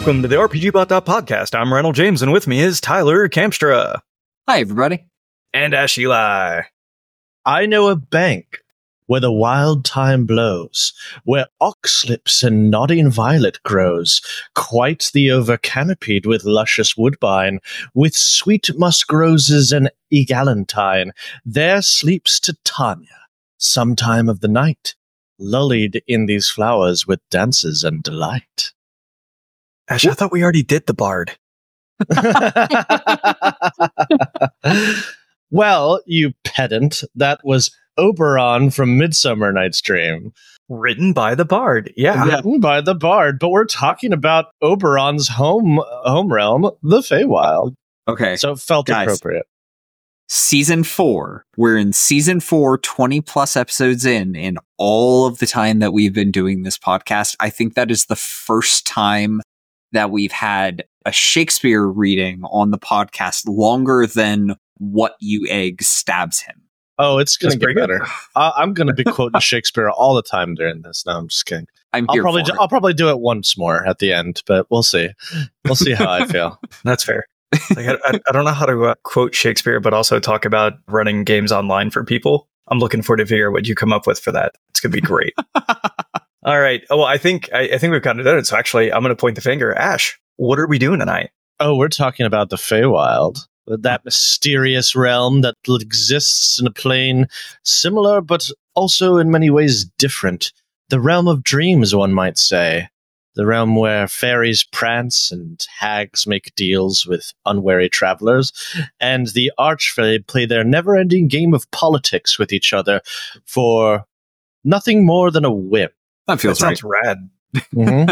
Welcome to the RPGBot podcast. I'm Reynold James, and with me is Tyler Kamstra. Hi, everybody. And Ash Eli. I know a bank where the wild thyme blows, where oxlips and nodding violet grows, quite the over-canopied with luscious woodbine, with sweet musk roses and egalantine. There sleeps Titania, sometime of the night, lullied in these flowers with dances and delight. Ash, I thought we already did the bard. Well, you pedant, that was Oberon from Midsummer Night's Dream. Written by the bard, yeah. Written by the bard, but we're talking about Oberon's home realm, the Feywild. Okay. So it felt guys, appropriate. Season 4. We're in Season 4, 20 plus episodes in all of the time that we've been doing this podcast. I think that is the first time that we've had a Shakespeare reading on the podcast longer than What You Egg Stabs Him. Oh, it's going to That's get better. I'm going to be quoting Shakespeare all the time during this. No, I'm just kidding. I'll probably do it once more at the end, but we'll see. We'll see how I feel. That's fair. Like, I don't know how to quote Shakespeare, but also talk about running games online for people. I'm looking forward to figure out what you come up with for that. It's going to be great. All right. Oh, well, I think we've kind of done it. So actually, I'm going to point the finger. Ash, what are we doing tonight? Oh, we're talking about the Feywild. That mysterious realm that exists in a plane similar, but also in many ways different. The realm of dreams, one might say. The realm where fairies prance and hags make deals with unwary travelers, and the archfey play their never-ending game of politics with each other for nothing more than a whim. That feels sounds rad. Mm-hmm.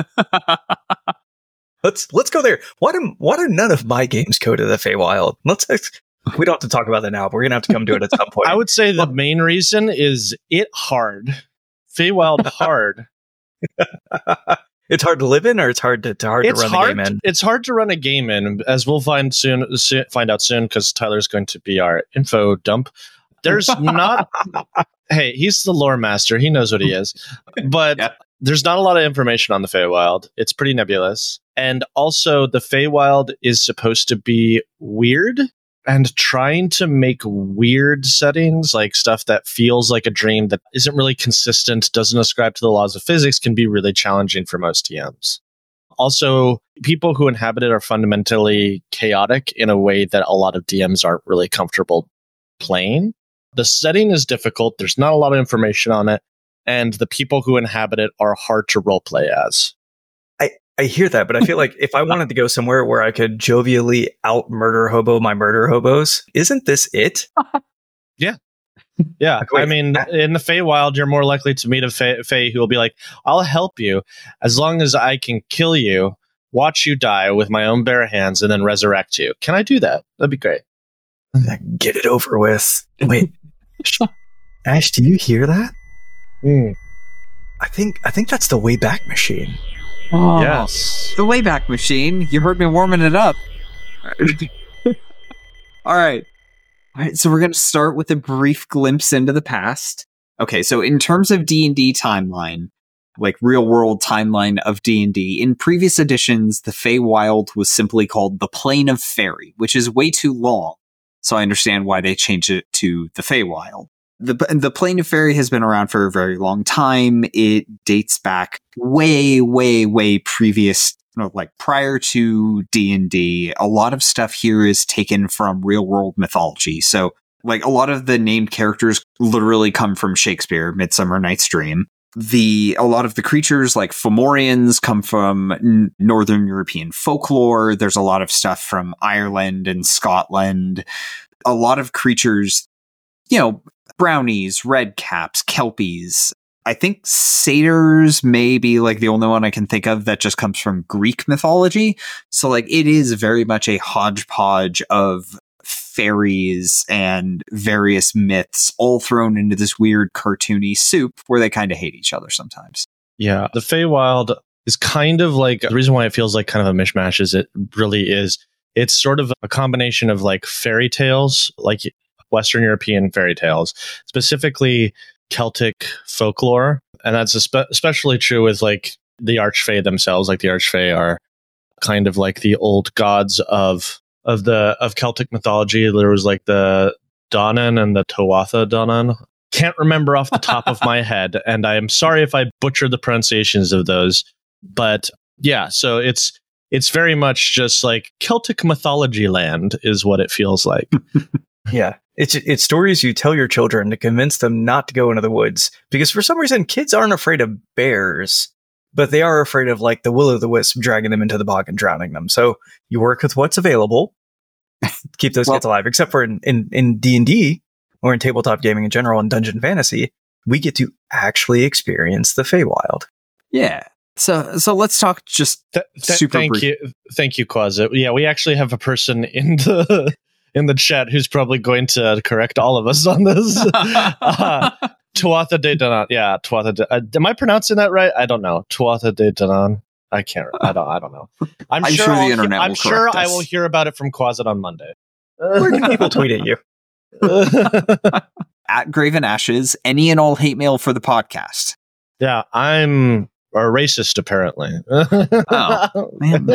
Let's go there. Why do none of my games go to the Feywild? We don't have to talk about that now, but we're gonna have to come to it at some point. I would say the main reason is it hard. Feywild hard. It's hard to live in, or it's hard to run the game in. It's hard to run a game in, as we'll find out soon, because Tyler's going to be our info dump. There's not. Hey, he's the lore master. He knows what he is, but. Yeah. There's not a lot of information on the Feywild. It's pretty nebulous. And also, the Feywild is supposed to be weird, and trying to make weird settings, like stuff that feels like a dream that isn't really consistent, doesn't ascribe to the laws of physics, can be really challenging for most TMs. Also, people who inhabit it are fundamentally chaotic in a way that a lot of DMs aren't really comfortable playing. The setting is difficult. There's not a lot of information on it. And the people who inhabit it are hard to roleplay as. I hear that, but I feel like if I wanted to go somewhere where I could jovially out-murder hobo my murder hobos, isn't this it? Yeah. Yeah. Like, I mean, in the Feywild, you're more likely to meet a Fey who will be like, I'll help you as long as I can kill you, watch you die with my own bare hands, and then resurrect you. Can I do that? That'd be great. Get it over with. Wait. Ash, do you hear that? I think that's the Wayback Machine. Oh, yes. The Wayback Machine. You heard me warming it up. All right. So we're going to start with a brief glimpse into the past. Okay, so in terms of D&D timeline, like real world timeline of D&D, in previous editions, the Feywild was simply called the Plane of Fairy, which is way too long. So I understand why they changed it to the Feywild. The Plane of Fairy has been around for a very long time. It dates back way, way, way previous, like prior to D&D. A lot of stuff here is taken from real world mythology. So like a lot of the named characters literally come from Shakespeare, Midsummer Night's Dream. A lot of the creatures like Fomorians come from Northern European folklore. There's a lot of stuff from Ireland and Scotland. A lot of creatures, brownies, redcaps, kelpies. I think satyrs may be like the only one I can think of that just comes from Greek mythology. So like it is very much a hodgepodge of fairies and various myths all thrown into this weird cartoony soup where they kind of hate each other sometimes. Yeah, the Feywild is kind of like, the reason why it feels like kind of a mishmash is it really is, it's sort of a combination of like fairy tales, like Western European fairy tales, specifically Celtic folklore. And that's especially true with like the Archfey themselves. Like the Archfey are kind of like the old gods of Celtic mythology. There was like the Danan and the Tuatha Danan. Can't remember off the top of my head, and I am sorry if I butcher the pronunciations of those. But yeah, so it's very much just like Celtic mythology land is what it feels like. Yeah. It's stories you tell your children to convince them not to go into the woods, because for some reason kids aren't afraid of bears, but they are afraid of like the will-o'-the-wisp dragging them into the bog and drowning them. So you work with what's available, keep those kids alive, except for in D&D or in tabletop gaming in general and Dungeon Fantasy, we get to actually experience the Feywild. Yeah. So let's talk just super brief. Thank you, Quasit. Yeah, we actually have a person in the chat who's probably going to correct all of us on this. Tuatha De Danann. Yeah, Tuatha De. Am I pronouncing that right? I don't know. Tuatha De Danann. I can't. I don't know. I'm sure the internet will correct us. I will hear about it from Quasit on Monday. Where can people tweet at you? At Graven Ashes, any and all hate mail for the podcast. Yeah, I'm a racist, apparently. Oh, man.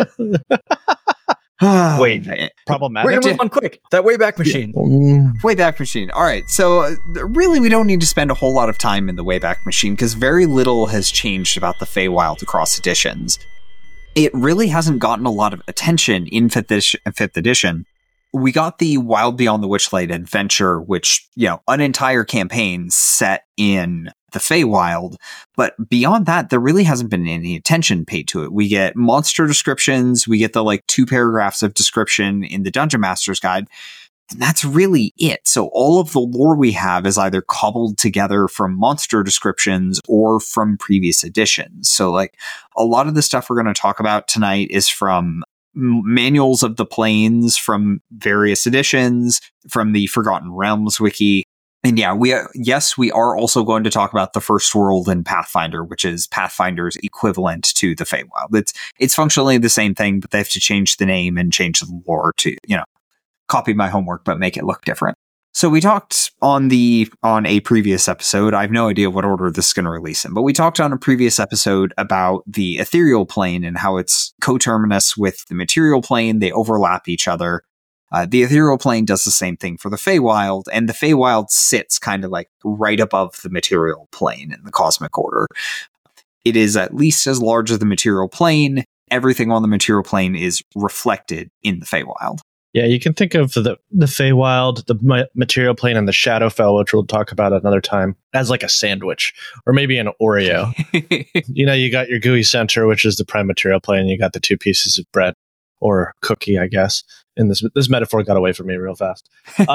Wait, problematic. We're gonna move on quick. That Wayback Machine. Wayback Machine. All right. So really, we don't need to spend a whole lot of time in the Wayback Machine because very little has changed about the Feywild across editions. It really hasn't gotten a lot of attention in 5th edition. We got the Wild Beyond the Witchlight adventure, which, an entire campaign set in the Feywild. But beyond that, there really hasn't been any attention paid to it. We get monster descriptions. We get the 2 paragraphs of description in the Dungeon Master's Guide. And that's really it. So all of the lore we have is either cobbled together from monster descriptions or from previous editions. So a lot of the stuff we're going to talk about tonight is from manuals of the planes from various editions, from the Forgotten Realms wiki. And yeah, we are also going to talk about the First World in Pathfinder, which is Pathfinder's equivalent to the Feywild. It's functionally the same thing, but they have to change the name and change the lore to, copy my homework, but make it look different. So we talked on a previous episode. I have no idea what order this is going to release in, but we talked on a previous episode about the ethereal plane and how it's coterminous with the material plane. They overlap each other. The ethereal plane does the same thing for the Feywild, and the Feywild sits kind of right above the material plane in the cosmic order. It is at least as large as the material plane. Everything on the material plane is reflected in the Feywild. Yeah, you can think of the Feywild, the material plane, and the Shadowfell, which we'll talk about another time, as like a sandwich, or maybe an Oreo. You got your gooey center, which is the prime material plane, and you got the 2 pieces of bread, or cookie, I guess. And this metaphor got away from me real fast.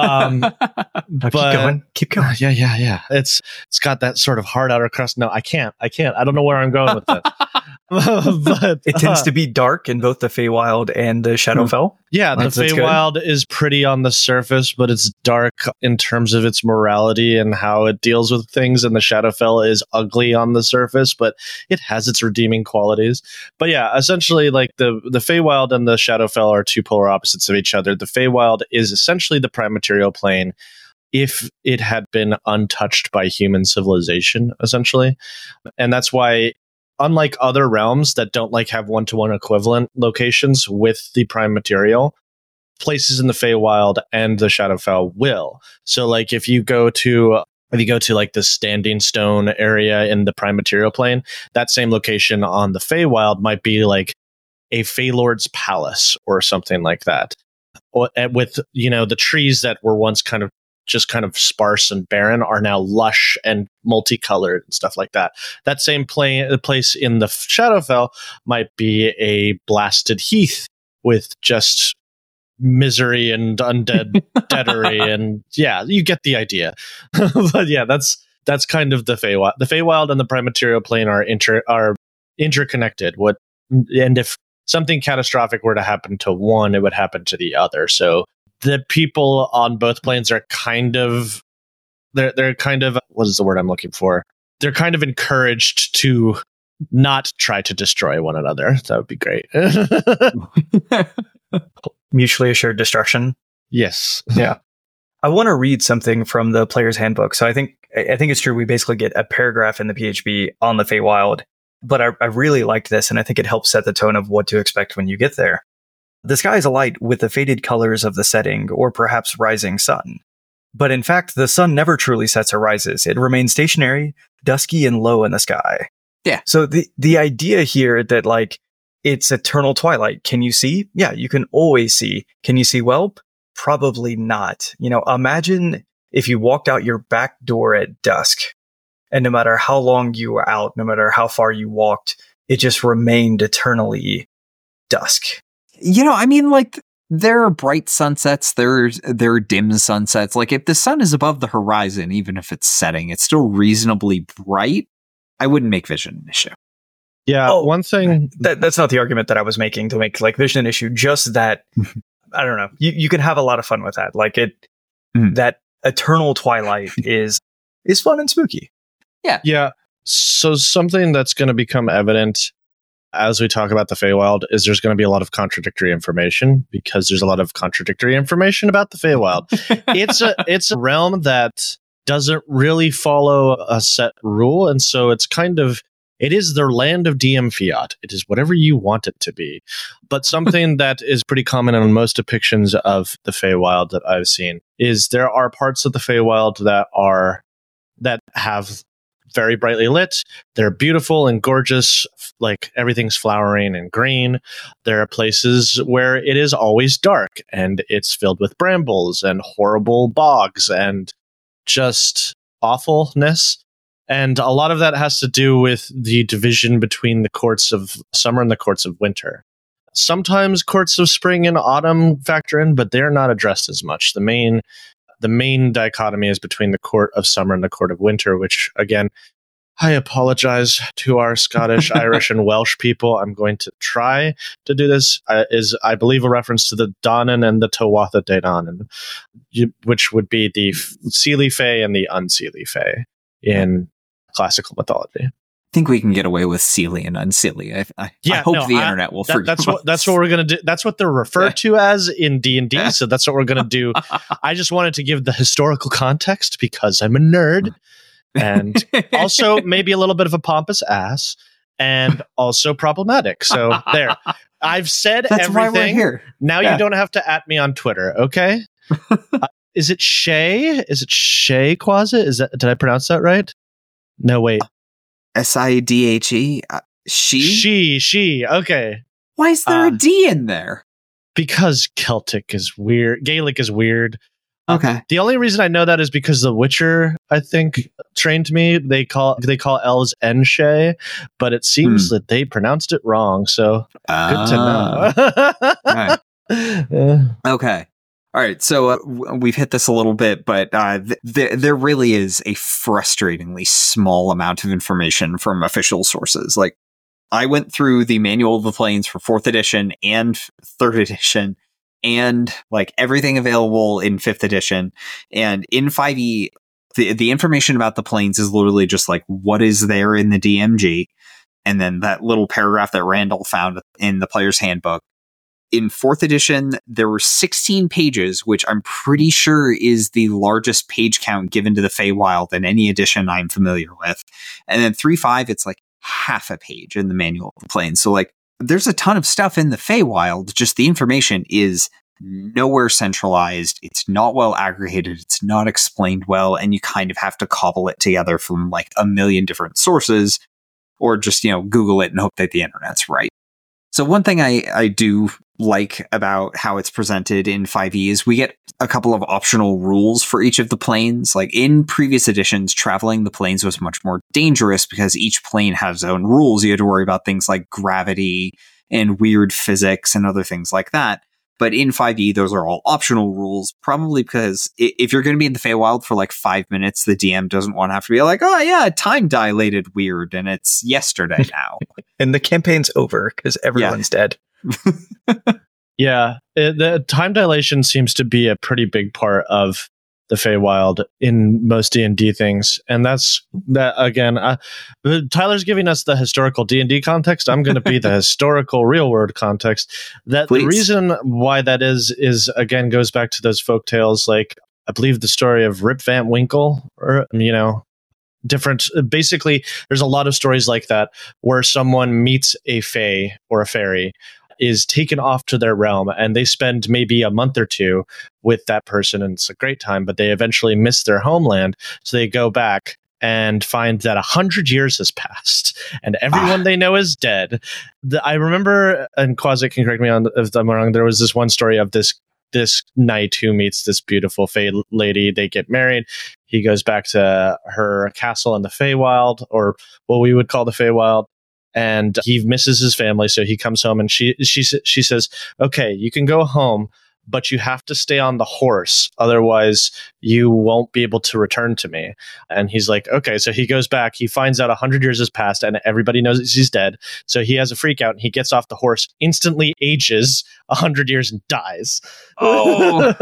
Keep going. Yeah. It's got that sort of hard outer crust. No, I can't. I don't know where I'm going with this. But it tends to be dark in both the Feywild and the Shadowfell. Yeah, the Feywild is pretty on the surface, but it's dark in terms of its morality and how it deals with things. And the Shadowfell is ugly on the surface, but it has its redeeming qualities. But yeah, essentially, the Feywild and the Shadowfell are 2 polar opposites of each other. The Feywild is essentially the prime material plane if it had been untouched by human civilization, essentially. And that's why, unlike other realms that don't have one-to-one equivalent locations with the prime material, places in the Feywild and the Shadowfell will. So if you go to the Standing Stone area in the prime material plane, that same location on the Feywild might be a Feylord's palace or something like that. With the trees that were once kind of sparse and barren are now lush and multicolored and stuff like that. That same place in the Shadowfell might be a blasted heath with just misery and undead deadery, and yeah, you get the idea. But yeah, that's kind of the Feywild. The Feywild and the prime material plane are interconnected. And if something catastrophic were to happen to one, it would happen to the other. So the people on both planes are they're kind of, what is the word I'm looking for? They're kind of encouraged to not try to destroy one another. That would be great. Mutually assured destruction. Yes. Yeah. I want to read something from the player's handbook. So I think it's true. We basically get a paragraph in the PHB on the Feywild. but I really liked this, and I think it helps set the tone of what to expect when you get there. The sky is alight with the faded colors of the setting, or perhaps rising sun. But in fact, the sun never truly sets or rises. It remains stationary, dusky, and low in the sky. Yeah. So the idea here that, like, it's eternal twilight. Can you see? Yeah, you can always see. Can you see well? Probably not. You know, imagine if you walked out your back door at dusk, and no matter how long you were out, no matter how far you walked, it just remained eternally dusk. You know, I mean, like, there are bright sunsets, there are dim sunsets. Like, if the sun is above the horizon, even if it's setting, it's still reasonably bright. I wouldn't make vision an issue. Yeah, one thing... That's not the argument that I was making to make, like, vision an issue. Just that, I don't know, you can have a lot of fun with that. Like, that eternal twilight is fun and spooky. Yeah. Yeah. So something that's going to become evident as we talk about the Feywild is there's going to be a lot of contradictory information, because there's a lot of contradictory information about the Feywild. It's a realm that doesn't really follow a set rule, and so it is the land of DM fiat. It is whatever you want it to be. But something that is pretty common in most depictions of the Feywild that I've seen is there are parts of the Feywild that have very brightly lit. They're beautiful and gorgeous, like everything's flowering and green. There are places where it is always dark and it's filled with brambles and horrible bogs and just awfulness. And a lot of that has to do with the division between the courts of summer and the courts of winter. Sometimes courts of spring and autumn factor in, but they're not addressed as much. The main dichotomy is between the court of summer and the court of winter, which, again, I apologize to our Scottish, Irish, and Welsh people. I'm going to try to do this. Is, I believe, a reference to the Danan and the Tuatha Dé Danann, which would be the Seelie Fae and the Unseelie Fae in classical mythology. I think we can get away with Seelie and Unseelie. I hope the internet will forgive us. That's what we're going to do. That's what they're referred to as in D&D, so that's what we're going to do. I just wanted to give the historical context because I'm a nerd, and also maybe a little bit of a pompous ass, and also problematic. So there. I've said that's everything. Why we're here. Now you don't have to at me on Twitter, okay? Is it Shay? Is it Shay Quasit? Did I pronounce that right? No, wait. Sidhe? She. Okay. Why is there a D in there? Because Celtic is weird. Gaelic is weird. Okay. The only reason I know that is because The Witcher, I think, trained me. They call elves Enshe, but it seems that they pronounced it wrong. So good to know. Right. Okay. All right, so we've hit this a little bit, but there really is a frustratingly small amount of information from official sources. Like, I went through the Manual of the Planes for 4th edition and 3rd edition, and like everything available in 5th edition. And in 5e, the information about the planes is literally just like what is there in the DMG, and then that little paragraph that Randall found in the player's handbook. In 4th edition, there were 16 pages, which I'm pretty sure is the largest page count given to the Feywild in any edition I'm familiar with. And then 3.5, it's like half a page in the Manual of the Planes. So like, there's a ton of stuff in the Feywild, just the information is nowhere centralized. It's not well aggregated. It's not explained well. And you kind of have to cobble it together from like a million different sources, or just, Google it and hope that the internet's right. So one thing I do like about how it's presented in 5e is we get a couple of optional rules for each of the planes. Like in previous editions, traveling the planes was much more dangerous because each plane has its own rules. You had to worry about things like gravity and weird physics and other things like that. But in 5e, those are all optional rules, probably because if you're going to be in the Feywild for like 5 minutes, the DM doesn't want to have to be like, oh yeah, time dilated weird, and it's yesterday now. And the campaign's over because everyone's dead. Yeah, the time dilation seems to be a pretty big part of the Feywild in most D&D things, and that's that again. Tyler's giving us the historical D&D context. I'm going to be the historical real world context. That Please. The reason why that is again goes back to those folk tales, like I believe the story of Rip Van Winkle, or different. Basically, there's a lot of stories like that where someone meets a fae or a fairy, is taken off to their realm, and they spend maybe a month or two with that person, and it's a great time, but they eventually miss their homeland, so they go back and find that 100 years has passed and everyone they know is dead. I remember, and Quasi can correct me if I'm wrong, there was this one story of this knight who meets this beautiful fae lady. They get married. He goes back to her castle in the Feywild, or what we would call the Feywild, and he misses his family. So he comes home, and she says, "Okay, you can go home, but you have to stay on the horse. Otherwise, you won't be able to return to me." And he's like, okay. So he goes back. He finds out 100 years has passed and everybody knows he's dead. So he has a freak out and he gets off the horse, instantly ages 100 years and dies. Oh.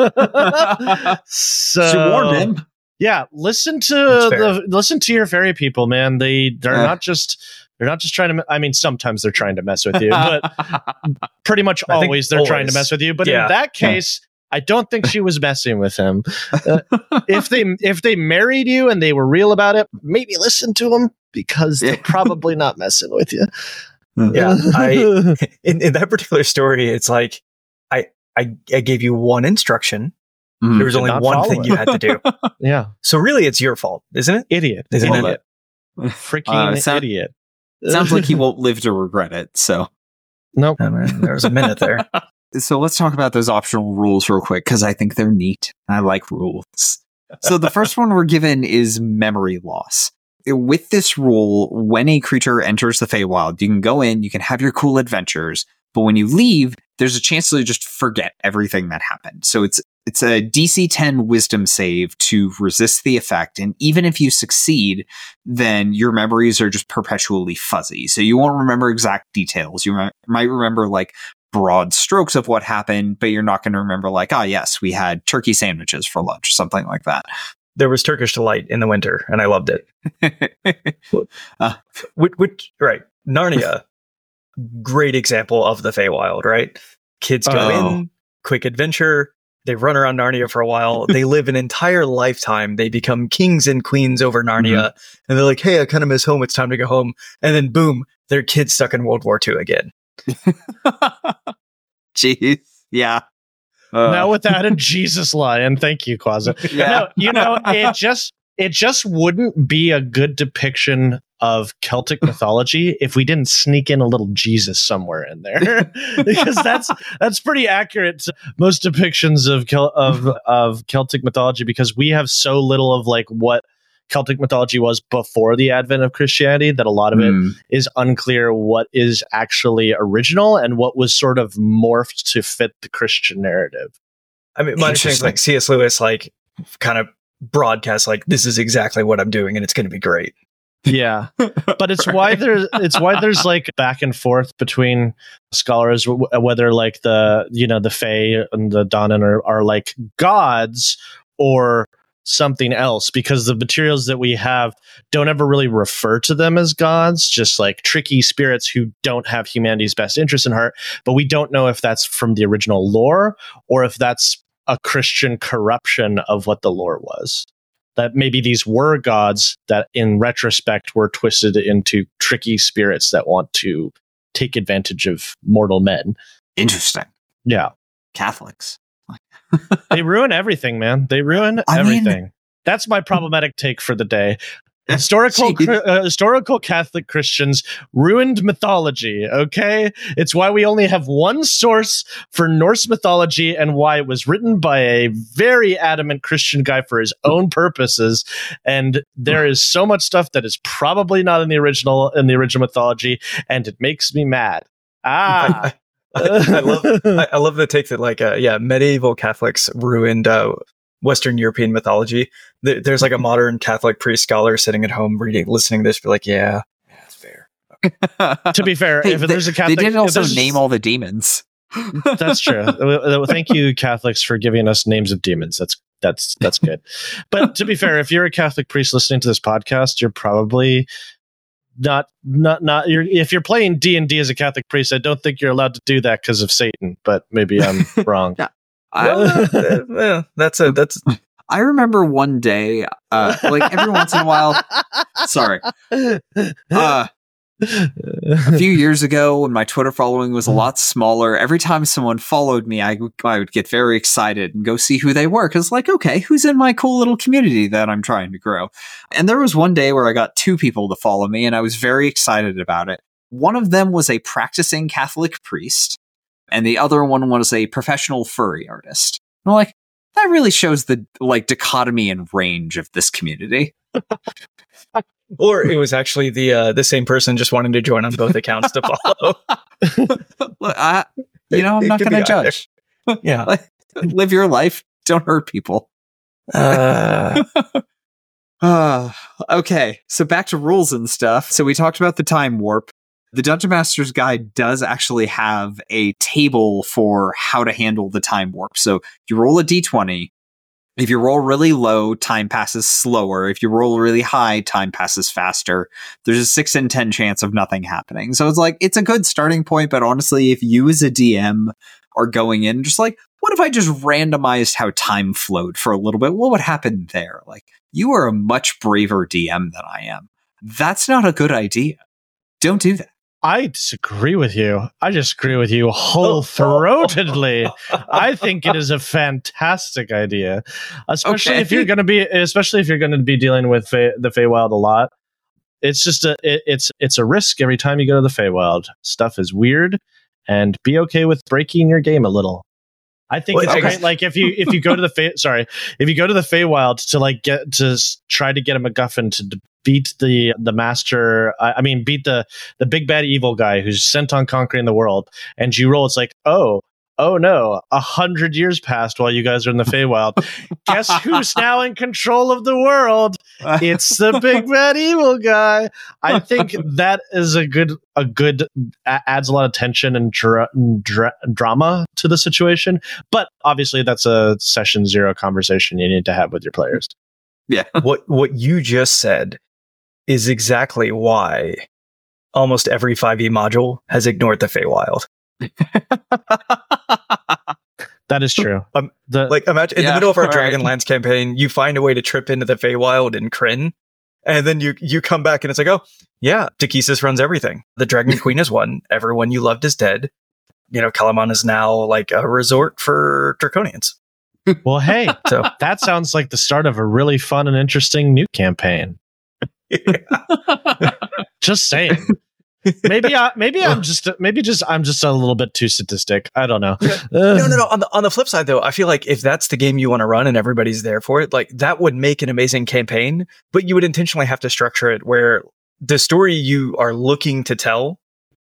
So She warned him. Yeah, listen to your fairy people, man. They're not just trying to. I mean, sometimes they're trying to mess with you, but pretty much always they're trying to mess with you. But in that case, I don't think she was messing with him. If they married you and they were real about it, maybe listen to them, because they're probably not messing with you. Yeah, in that particular story, it's like I gave you one instruction. There was only one thing you had to do. Yeah. So really, it's your fault, isn't it? Idiot. Freaking idiot. Sounds like he won't live to regret it. So, nope. There was a minute there. So let's talk about those optional rules real quick, because I think they're neat. I like rules. So the first one we're given is memory loss. With this rule, when a creature enters the Feywild, you can go in, you can have your cool adventures, but when you leave, there's a chance to just forget everything that happened. So it's a DC 10 wisdom save to resist the effect. And even if you succeed, then your memories are just perpetually fuzzy. So you won't remember exact details. You might remember like broad strokes of what happened, but you're not going to remember like, yes, we had turkey sandwiches for lunch, something like that. There was Turkish delight in the winter, and I loved it. Right. Narnia, great example of the Feywild, right? Kids go in, quick adventure. They run around Narnia for a while. They live an entire lifetime. They become kings and queens over Narnia. And they're like, hey, I kind of miss home. It's time to go home. And then boom, they're kids stuck in World War II again. Jeez. Yeah. Now with that, a Jesus lion. Thank you, Quasi. Yeah. No, it just wouldn't be a good depiction of Celtic mythology if we didn't sneak in a little Jesus somewhere in there, because that's pretty accurate to most depictions of Celtic mythology, because we have so little of like what Celtic mythology was before the advent of Christianity that a lot of it is unclear what is actually original and what was sort of morphed to fit the Christian narrative. I mean, my understanding is like C.S. Lewis like kind of broadcast like, this is exactly what I'm doing and it's going to be great. Yeah, but it's why there's like back and forth between scholars whether like the Fae and the Dánann are like gods or something else, because the materials that we have don't ever really refer to them as gods, just like tricky spirits who don't have humanity's best interest in heart. But we don't know if that's from the original lore or if that's a Christian corruption of what the lore was. That maybe these were gods that in retrospect were twisted into tricky spirits that want to take advantage of mortal men. Interesting. Yeah. Catholics. They ruin everything, man. They ruin everything. That's my problematic take for the day. Historical Catholic Christians ruined mythology, okay? It's why we only have one source for Norse mythology and why it was written by a very adamant Christian guy for his own purposes. And there is so much stuff that is probably not in the original mythology, and it makes me mad. I love the take that like medieval Catholics ruined Western European mythology. There's like a modern Catholic priest scholar sitting at home listening to this, be like, yeah, that's fair. To be fair, if there's a Catholic, they did also name all the demons. That's true. Thank you, Catholics, for giving us names of demons. That's good. But to be fair, if you're a Catholic priest listening to this podcast, you're probably not if you're playing D&D as a Catholic priest, I don't think you're allowed to do that because of Satan, but maybe I'm wrong. That's I remember one day, like every once in a while, sorry, a few years ago when my Twitter following was a lot smaller, every time someone followed me, I would get very excited and go see who they were. Cause like, okay, who's in my cool little community that I'm trying to grow? And there was one day where I got 2 people to follow me and I was very excited about it. One of them was a practicing Catholic priest and the other one was a professional furry artist. And I'm like, that really shows the like dichotomy and range of this community. Or it was actually the same person just wanting to join on both accounts to follow. Look, I'm not going to judge. Yeah. Like, live your life. Don't hurt people. Okay, so back to rules and stuff. So we talked about the time warp. The Dungeon Master's Guide does actually have a table for how to handle the time warp. So you roll a d20. If you roll really low, time passes slower. If you roll really high, time passes faster. There's a 6 in 10 chance of nothing happening. So it's like, it's a good starting point, but honestly, if you as a DM are going in just like, what if I just randomized how time flowed for a little bit? What would happen there? Like, you are a much braver DM than I am. That's not a good idea. Don't do that. I disagree with you. I disagree with you whole-throatedly. I think it is a fantastic idea, especially if you're going to be dealing with the Feywild a lot. It's just it's a risk every time you go to the Feywild. Stuff is weird, and be okay with breaking your game a little. I think it's great. Like if you go to the if you go to the Feywild to like try to get a MacGuffin to beat the master, beat the big bad evil guy who's sent on conquering the world, and you roll, it's like, oh no, 100 years passed while you guys are in the Feywild. Guess who's now in control of the world? It's the big bad evil guy. I think that is adds a lot of tension and drama to the situation. But obviously, that's a session 0 conversation you need to have with your players. Yeah. What you just said is exactly why almost every 5e module has ignored the Feywild. That is true. Imagine in the middle of our Dragonlance campaign, you find a way to trip into the Feywild in Krynn, and then you come back and it's like, oh yeah, Takesis runs everything. The Dragon Queen is one. Everyone you loved is dead. Kalamon is now like a resort for Draconians. Well, hey, so that sounds like the start of a really fun and interesting new campaign. Just saying. Maybe I'm just a little bit too sadistic. I don't know. No. On the flip side, though, I feel like if that's the game you want to run and everybody's there for it, like that would make an amazing campaign. But you would intentionally have to structure it where the story you are looking to tell.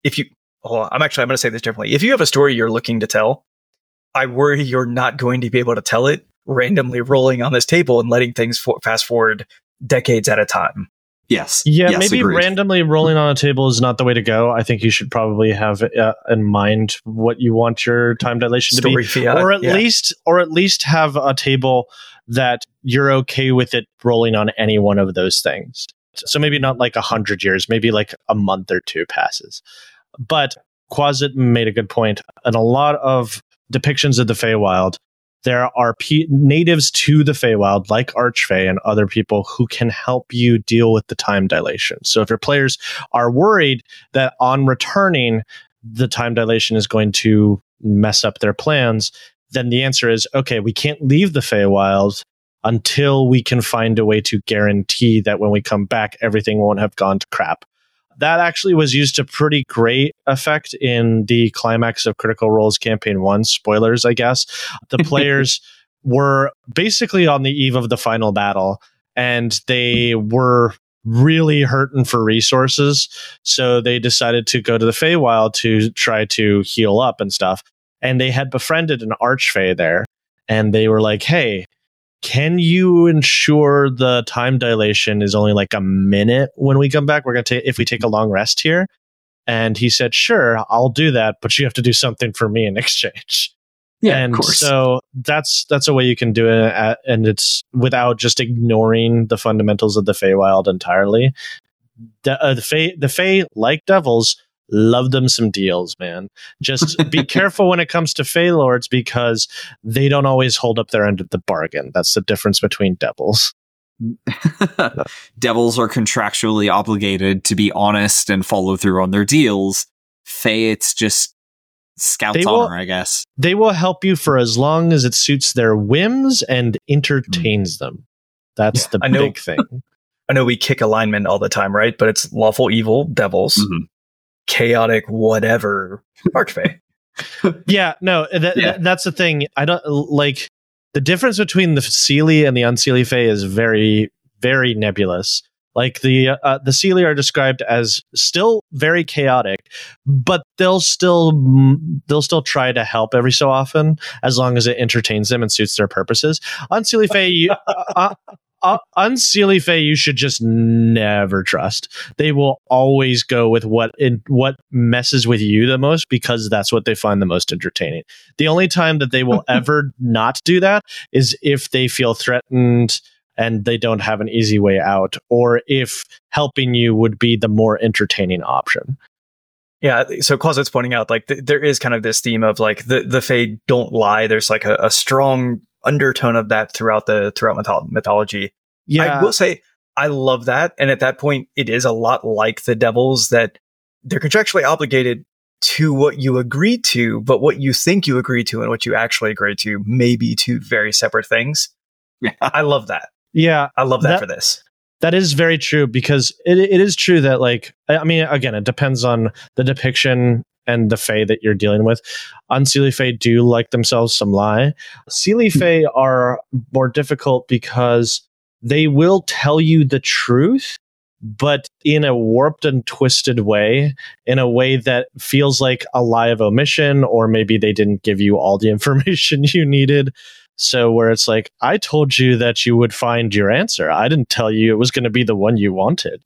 I'm going to say this differently. If you have a story you're looking to tell, I worry you're not going to be able to tell it randomly rolling on this table and letting things fast forward decades at a time. Yes. Yeah, yes, maybe agreed. Randomly rolling on a table is not the way to go. I think you should probably have in mind what you want your time dilation to be, fiat, or at least have a table that you're okay with it rolling on any one of those things. So maybe not like 100 years, maybe like a month or 2 passes. But Quasit made a good point. And a lot of depictions of the Feywild, there are natives to the Feywild, like Archfey and other people, who can help you deal with the time dilation. So if your players are worried that on returning, the time dilation is going to mess up their plans, then the answer is, okay, we can't leave the Feywild until we can find a way to guarantee that when we come back, everything won't have gone to crap. That actually was used to pretty great effect in the climax of Critical Role's Campaign 1. Spoilers, I guess. The players were basically on the eve of the final battle, and they were really hurting for resources. So they decided to go to the Feywild to try to heal up and stuff. And they had befriended an Archfey there. And they were like, hey, can you ensure the time dilation is only like a minute when we come back? We're going to if we take a long rest here. And he said, sure, I'll do that, but you have to do something for me in exchange. Yeah, and of course. So that's a way you can do it, and it's without just ignoring the fundamentals of the Feywild entirely. The Fey, like devils, love them some deals, man. Just be careful when it comes to Fey Lords because they don't always hold up their end of the bargain. That's the difference between devils. Devils are contractually obligated to be honest and follow through on their deals. Fey, it's just Scout's honor, I guess. They will help you for as long as it suits their whims and entertains them. That's the big thing. I know we kick alignment all the time, right? But it's lawful evil devils, chaotic whatever archfey. Yeah, no, that's the thing. I don't like the difference between the Seelie and the Unseelie Fey is very, very nebulous. Like the Seelie are described as still very chaotic, but they'll still try to help every so often as long as it entertains them and suits their purposes. Unseelie Fey, Unseelie Fey, you should just never trust. They will always go with what messes with you the most because that's what they find the most entertaining. The only time that they will ever not do that is if they feel threatened and they don't have an easy way out, or if helping you would be the more entertaining option. Yeah, so Closet's pointing out, like, there is kind of this theme of, like, the Fae don't lie. There's, like, a strong undertone of that throughout mythology. Yeah. I will say, I love that. And at that point, it is a lot like the devils, that they're contractually obligated to what you agreed to, but what you think you agreed to and what you actually agreed to may be two very separate things. Yeah. I love that. Yeah. I love that for this. That is very true, because it is true that, like, I mean, again, it depends on the depiction and the Fae that you're dealing with. Unseelie Fae do like themselves some lie. Seelie Fae are more difficult because they will tell you the truth, but in a warped and twisted way, in a way that feels like a lie of omission, or maybe they didn't give you all the information you needed. So where it's like, I told you that you would find your answer. I didn't tell you it was going to be the one you wanted.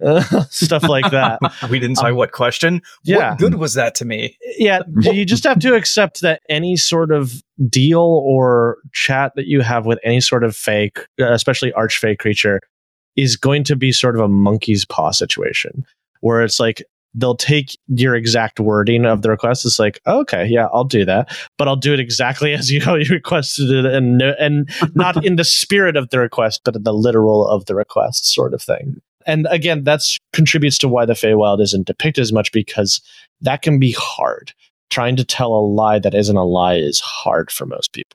Stuff like that. We didn't say what question. Yeah. What good was that to me? Yeah. You just have to accept that any sort of deal or chat that you have with any sort of fake, especially archfey creature, is going to be sort of a monkey's paw situation, where it's like, they'll take your exact wording of the request. It's like, okay, yeah, I'll do that, but I'll do it exactly as you requested it, and not in the spirit of the request, but in the literal of the request, sort of thing. And again, that's contributes to why the Feywild isn't depicted as much, because that can be hard. Trying to tell a lie that isn't a lie is hard for most people.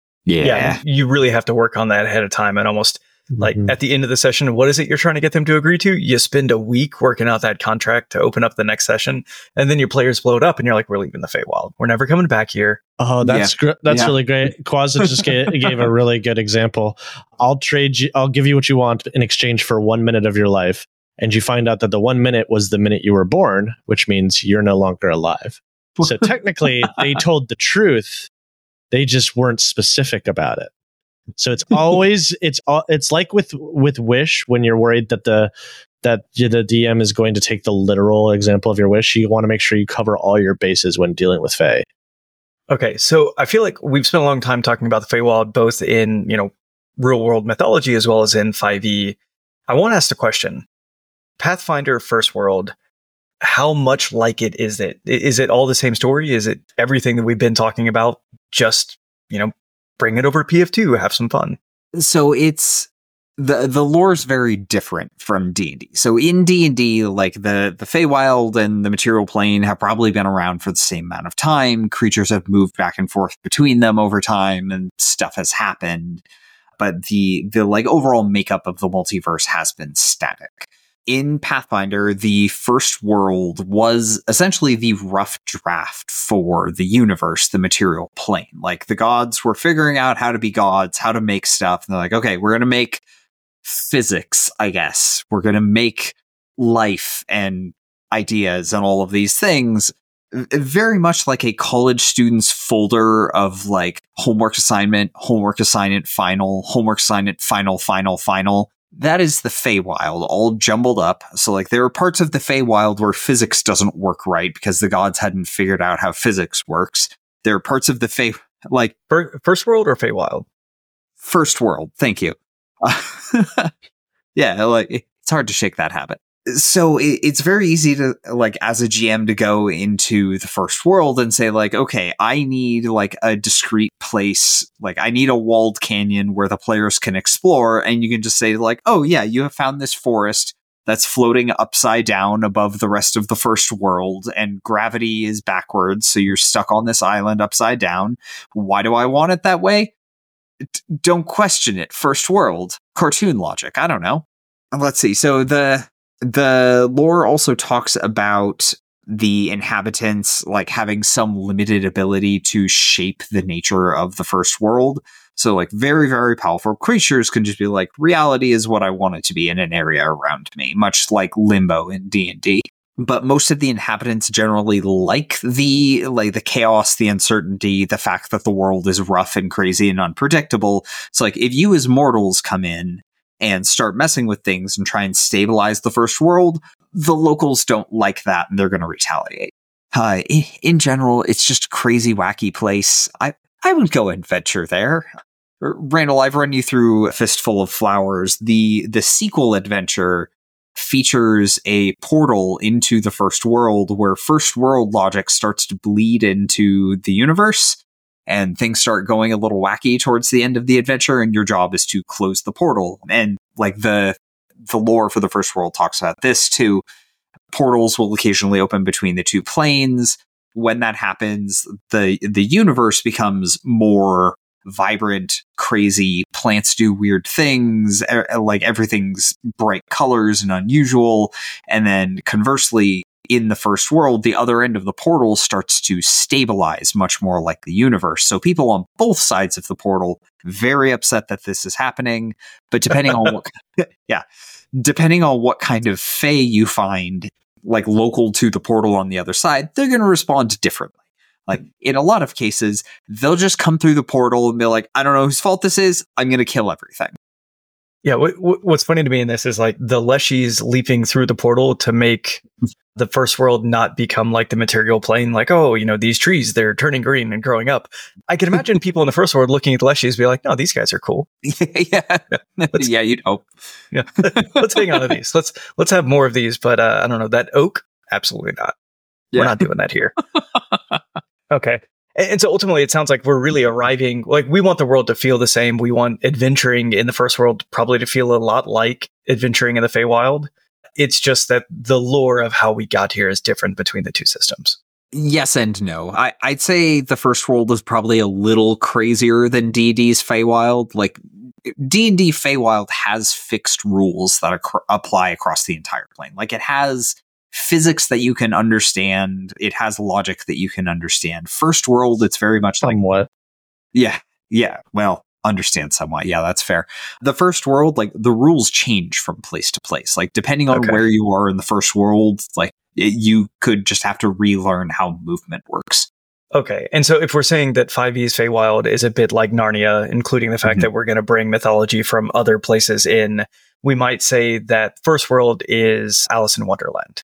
Yeah, you really have to work on that ahead of time, and almost. Like at the end of the session, what is it you're trying to get them to agree to? You spend a week working out that contract to open up the next session, and then your players blow it up, and you're like, "We're leaving the Feywild. We're never coming back here." Oh, that's really great. Quasar just gave a really good example. I'll give you what you want in exchange for 1 minute of your life, and you find out that the 1 minute was the minute you were born, which means you're no longer alive. So technically, they told the truth. They just weren't specific about it. So it's always it's like with Wish, when you're worried that the DM is going to take the literal example of your wish. You want to make sure you cover all your bases when dealing with Fae. Okay, so I feel like we've spent a long time talking about the Feywild, both in real world mythology as well as in 5e. I want to ask the question: Pathfinder First World, how much like it is it? Is it all the same story? Is it everything that we've been talking about? Just bring it over to PF2, have some fun. So it's the lore's very different from D&D. So in D&D, like the Feywild and the material plane have probably been around for the same amount of time. Creatures have moved back and forth between them over time, and stuff has happened. But the like overall makeup of the multiverse has been static. In Pathfinder, the first world was essentially the rough draft for the universe, the material plane. Like, the gods were figuring out how to be gods, how to make stuff. And they're like, okay, we're going to make physics, I guess. We're going to make life and ideas and all of these things. Very much like a college student's folder of, like, homework assignment, final, homework assignment, final. That is the Feywild, all jumbled up. So, like, there are parts of the Feywild where physics doesn't work right because the gods hadn't figured out how physics works. There are parts of the First World or Feywild? First World, thank you. Yeah, like, it's hard to shake that habit. So it's very easy to, like, as a GM, to go into the first world and say, like, okay, I need, like, a discrete place. Like, I need a walled canyon where the players can explore. And you can just say, like, oh, yeah, you have found this forest that's floating upside down above the rest of the first world, and gravity is backwards. So you're stuck on this island upside down. Why do I want it that way? Don't question it. First world. Cartoon logic. I don't know. Let's see. So the lore also talks about the inhabitants, like, having some limited ability to shape the nature of the first world. So, like, very, very powerful creatures can just be like, reality is what I want it to be in an area around me, much like Limbo in D&D. But most of the inhabitants generally like the chaos, the uncertainty, the fact that the world is rough and crazy and unpredictable. So, like, if you as mortals come in and start messing with things and try and stabilize the first world, the locals don't like that and they're going to retaliate. In general, it's just a crazy, wacky place. I would go adventure there. Randall, I've run you through A Fistful of Flowers. The sequel adventure features a portal into the first world where first world logic starts to bleed into the universe, and things start going a little wacky towards the end of the adventure, and your job is to close the portal. And, like, the lore for the first world talks about this too. Portals will occasionally open between the two planes. When that happens, the universe becomes more vibrant, crazy. Plants do weird things, like, everything's bright colors and unusual. And then conversely, in the first world, the other end of the portal starts to stabilize much more like the universe. So people on both sides of the portal, very upset that this is happening. But depending on what kind of fae you find, like, local to the portal on the other side, they're going to respond differently. Like, in a lot of cases, they'll just come through the portal and be like, I don't know whose fault this is. I'm going to kill everything. Yeah, what's funny to me in this is, like, the Leshies leaping through the portal to make the first world not become like the material plane. Like, oh, you know, these trees, they're turning green and growing up. I can imagine people in the first world looking at the Leshies be like, no, these guys are cool. Yeah, you'd hope. Yeah, let's hang on to these. Let's have more of these. But I don't know, that oak, absolutely not. Yeah. We're not doing that here. Okay. And so ultimately, it sounds like we're really arriving, like, we want the world to feel the same. We want adventuring in the first world probably to feel a lot like adventuring in the Feywild. It's just that the lore of how we got here is different between the two systems. Yes and no. I'd say the first world is probably a little crazier than D&D's Feywild. Like, D&D Feywild has fixed rules that apply across the entire plane. Like, it has physics that you can understand. It has logic that you can understand. First world, it's very much like... Somewhat. Yeah. Well, understand somewhat. Yeah, that's fair. The first world, like, the rules change from place to place. Like, depending on where you are in the first world, like, you could just have to relearn how movement works. Okay, and so if we're saying that 5e's Feywild is a bit like Narnia, including the fact that we're going to bring mythology from other places in, we might say that first world is Alice in Wonderland.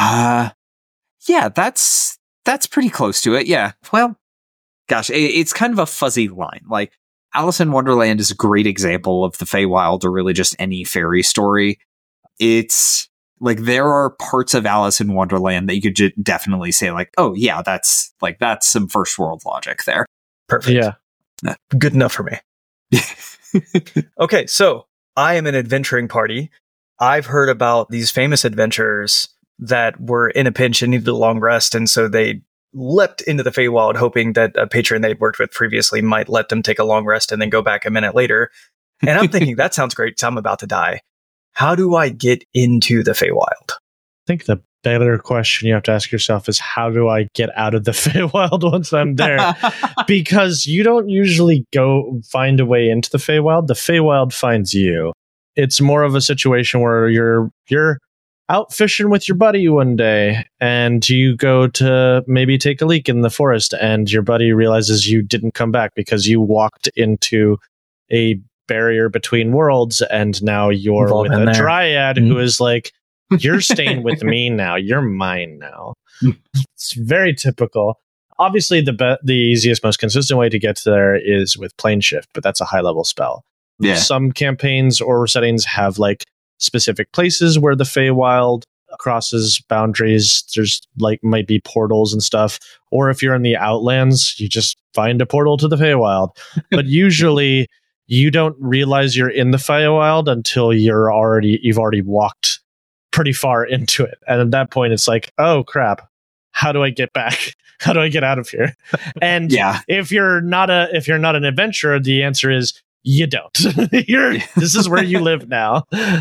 Yeah, that's pretty close to it. Yeah. Well, gosh, it's kind of a fuzzy line. Like, Alice in Wonderland is a great example of the Feywild, or really just any fairy story. It's like, there are parts of Alice in Wonderland that you could definitely say, like, oh yeah, that's some first world logic there. Perfect. Yeah. Good enough for me. Okay, so I am an adventuring party. I've heard about these famous adventurers that were in a pinch and needed a long rest, and so they leapt into the Feywild hoping that a patron they'd worked with previously might let them take a long rest and then go back a minute later. And I'm thinking, that sounds great, so I'm about to die. How do I get into the Feywild? I think the better question you have to ask yourself is, how do I get out of the Feywild once I'm there? Because you don't usually go find a way into the Feywild. The Feywild finds you. It's more of a situation where you're out fishing with your buddy one day, and you go to maybe take a leak in the forest, and your buddy realizes you didn't come back because you walked into a barrier between worlds, and now you're with a dryad who is like, you're staying with me now, you're mine now. It's very typical. Obviously, the easiest, most consistent way to get there is with plane shift, but that's a high level spell. Yeah. Some campaigns or settings have, like, specific places where the Feywild crosses boundaries. There's like might be portals and stuff. Or if you're in the Outlands, you just find a portal to the Feywild. But usually you don't realize you're in the Feywild until you've already walked pretty far into it. And at that point it's like, oh crap, how do I get back? How do I get out of here? And if you're not an adventurer, the answer is you don't. This is where you live now.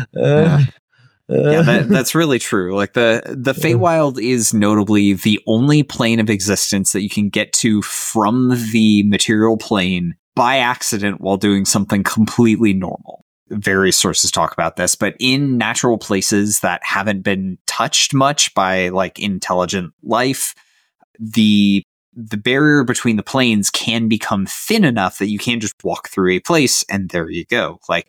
That's really true. Like the Feywild is notably the only plane of existence that you can get to from the material plane by accident while doing something completely normal. Various sources talk about this, but in natural places that haven't been touched much by like intelligent life, the barrier between the planes can become thin enough that you can just walk through a place and there you go. Like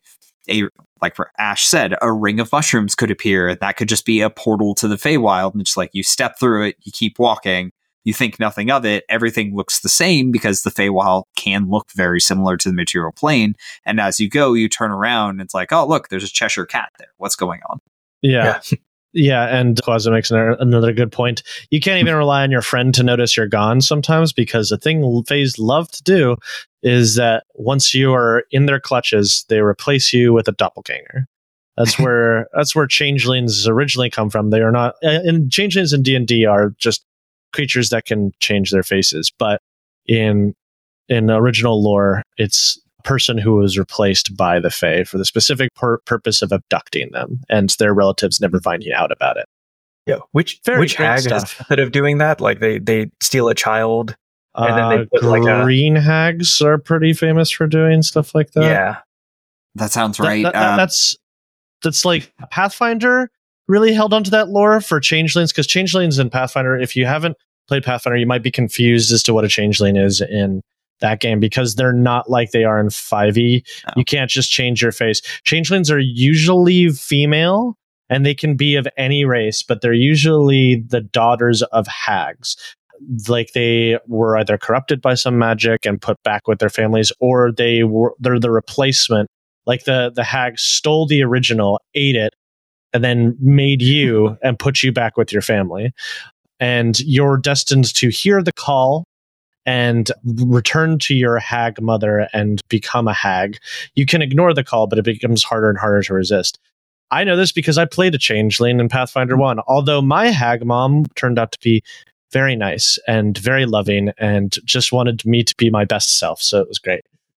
Ash said, a ring of mushrooms could appear. That could just be a portal to the Feywild, and just like you step through it, you keep walking, you think nothing of it. Everything looks the same because the Feywild can look very similar to the material plane. And as you go, you turn around and it's like, oh, look, there's a Cheshire cat there. What's going on? Yeah. Yeah, and Quasar makes another good point. You can't even rely on your friend to notice you're gone sometimes, because the thing Fays love to do is that once you are in their clutches, they replace you with a doppelganger. That's where changelings originally come from. They are not, and changelings in D&D are just creatures that can change their faces. But in original lore, it's person who was replaced by the Fae for the specific purpose of abducting them, and their relatives never finding out about it. Yeah, which hag has a method of doing that? Like they steal a child, and then they put green hags are pretty famous for doing stuff like that. Yeah, that sounds right. That's like Pathfinder really held onto that lore for changelings, because changelings in Pathfinder, if you haven't played Pathfinder, you might be confused as to what a changeling is in that game, because they're not like they are in 5e. No. You can't just change your face. Changelings are usually female, and they can be of any race, but they're usually the daughters of hags. Like they were either corrupted by some magic and put back with their families, or they're the replacement. Like the hag stole the original, ate it, and then made you and put you back with your family. And you're destined to hear the call and return to your hag mother and become a hag. You can ignore the call, but it becomes harder and harder to resist. I know this because I played a changeling in Pathfinder 1, although my hag mom turned out to be very nice and very loving and just wanted me to be my best self, so it was great.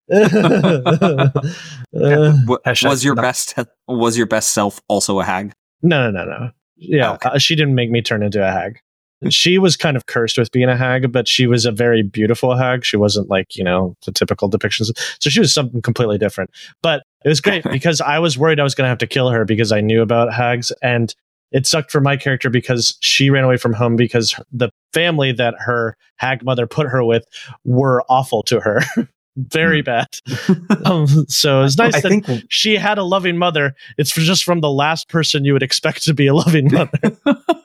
Was your best self also a hag? No. Yeah, okay. She didn't make me turn into a hag. She was kind of cursed with being a hag, but she was a very beautiful hag. She wasn't like, the typical depictions. So she was something completely different. But it was great because I was worried I was going to have to kill her because I knew about hags. And it sucked for my character because she ran away from home because the family that her hag mother put her with were awful to her. Very bad. So it's nice that she had a loving mother. It's just from the last person you would expect to be a loving mother.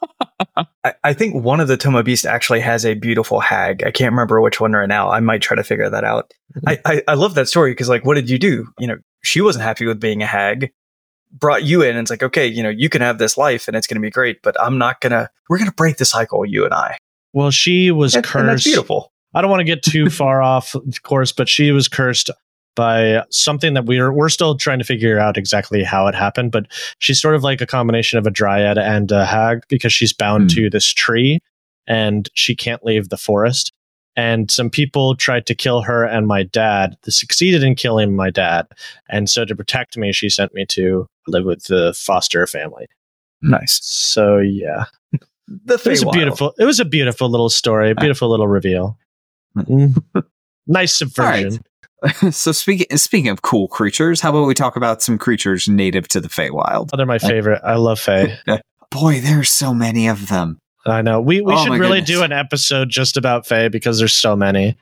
I think one of the Tome of Beast actually has a beautiful hag. I can't remember which one right now. I might try to figure that out. I love that story because, like, what did you do? She wasn't happy with being a hag, brought you in, and it's like, okay, you can have this life and it's going to be great, but we're going to break the cycle, you and I. Well, she was cursed. And that's beautiful. I don't want to get too far off course, but she was cursed by something that we're still trying to figure out exactly how it happened. But she's sort of like a combination of a dryad and a hag because she's bound to this tree and she can't leave the forest. And some people tried to kill her and my dad. They succeeded in killing my dad. And so to protect me, she sent me to live with the foster family. Nice. So yeah, it was a beautiful little story, a beautiful little reveal. Nice subversion. Right. So speaking of cool creatures, how about we talk about some creatures native to the Feywild? Oh, they're my favorite. I love Fey. Boy, there's so many of them. I know. We should really do an episode just about Fey because there's so many.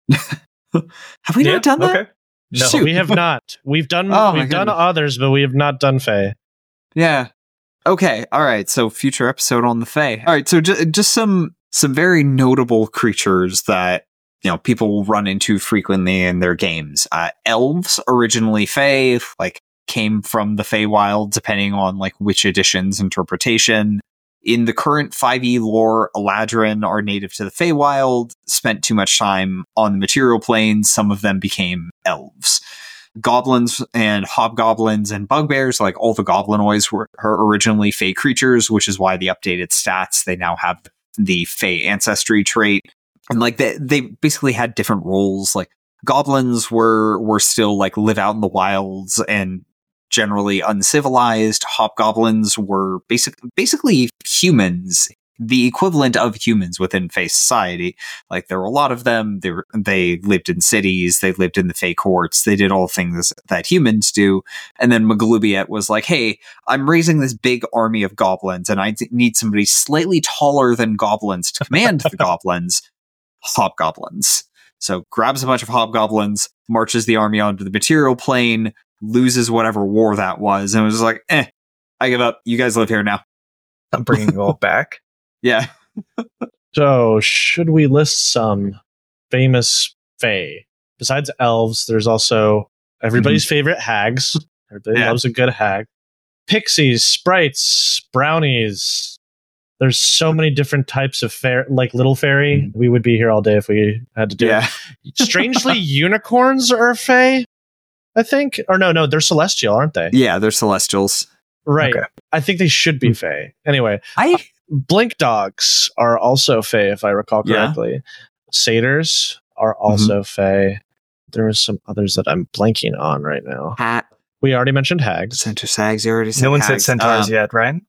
Have we not done that? Okay. No, we have not. We've done others, but we have not done Fey. Yeah. Okay. All right. So future episode on the Fey. All right. So just some very notable creatures that people will run into frequently in their games. Elves, originally Fey, came from the Feywild, depending on which edition's interpretation. In the current 5e lore, Eladrin are native to the Feywild, spent too much time on the material planes, some of them became elves. Goblins and hobgoblins and bugbears, like all the goblinoids, were originally Fey creatures, which is why the updated stats, they now have the Fey ancestry trait. And like they basically had different roles. Like goblins were still like live out in the wilds and generally uncivilized. Hobgoblins were basically humans, the equivalent of humans within Fey society. Like there were a lot of them. They lived in cities. They lived in the Fey courts. They did all things that humans do. And then Maglubiet was like, hey, I'm raising this big army of goblins and I need somebody slightly taller than goblins to command the goblins. Hobgoblins. So grabs a bunch of hobgoblins, marches the army onto the material plane, loses whatever war that was, and was like, I give up. You guys live here now. I'm bringing you all back. Yeah. So, should we list some famous Fae? Besides elves, there's also everybody's favorite hags. Everybody loves a good hag. Pixies, sprites, brownies. There's so many different types of like little fairy. We would be here all day if we had to do it. Strangely, unicorns are Fae, I think. Or no, they're celestial, aren't they? Yeah, they're celestials. Right. Okay. I think they should be Fae. Anyway, blink dogs are also Fae, if I recall correctly. Yeah. Satyrs are also Fae. There are some others that I'm blanking on right now. We already mentioned hags. Centaur sags, you already said. No one said centaurs yet, Ryan?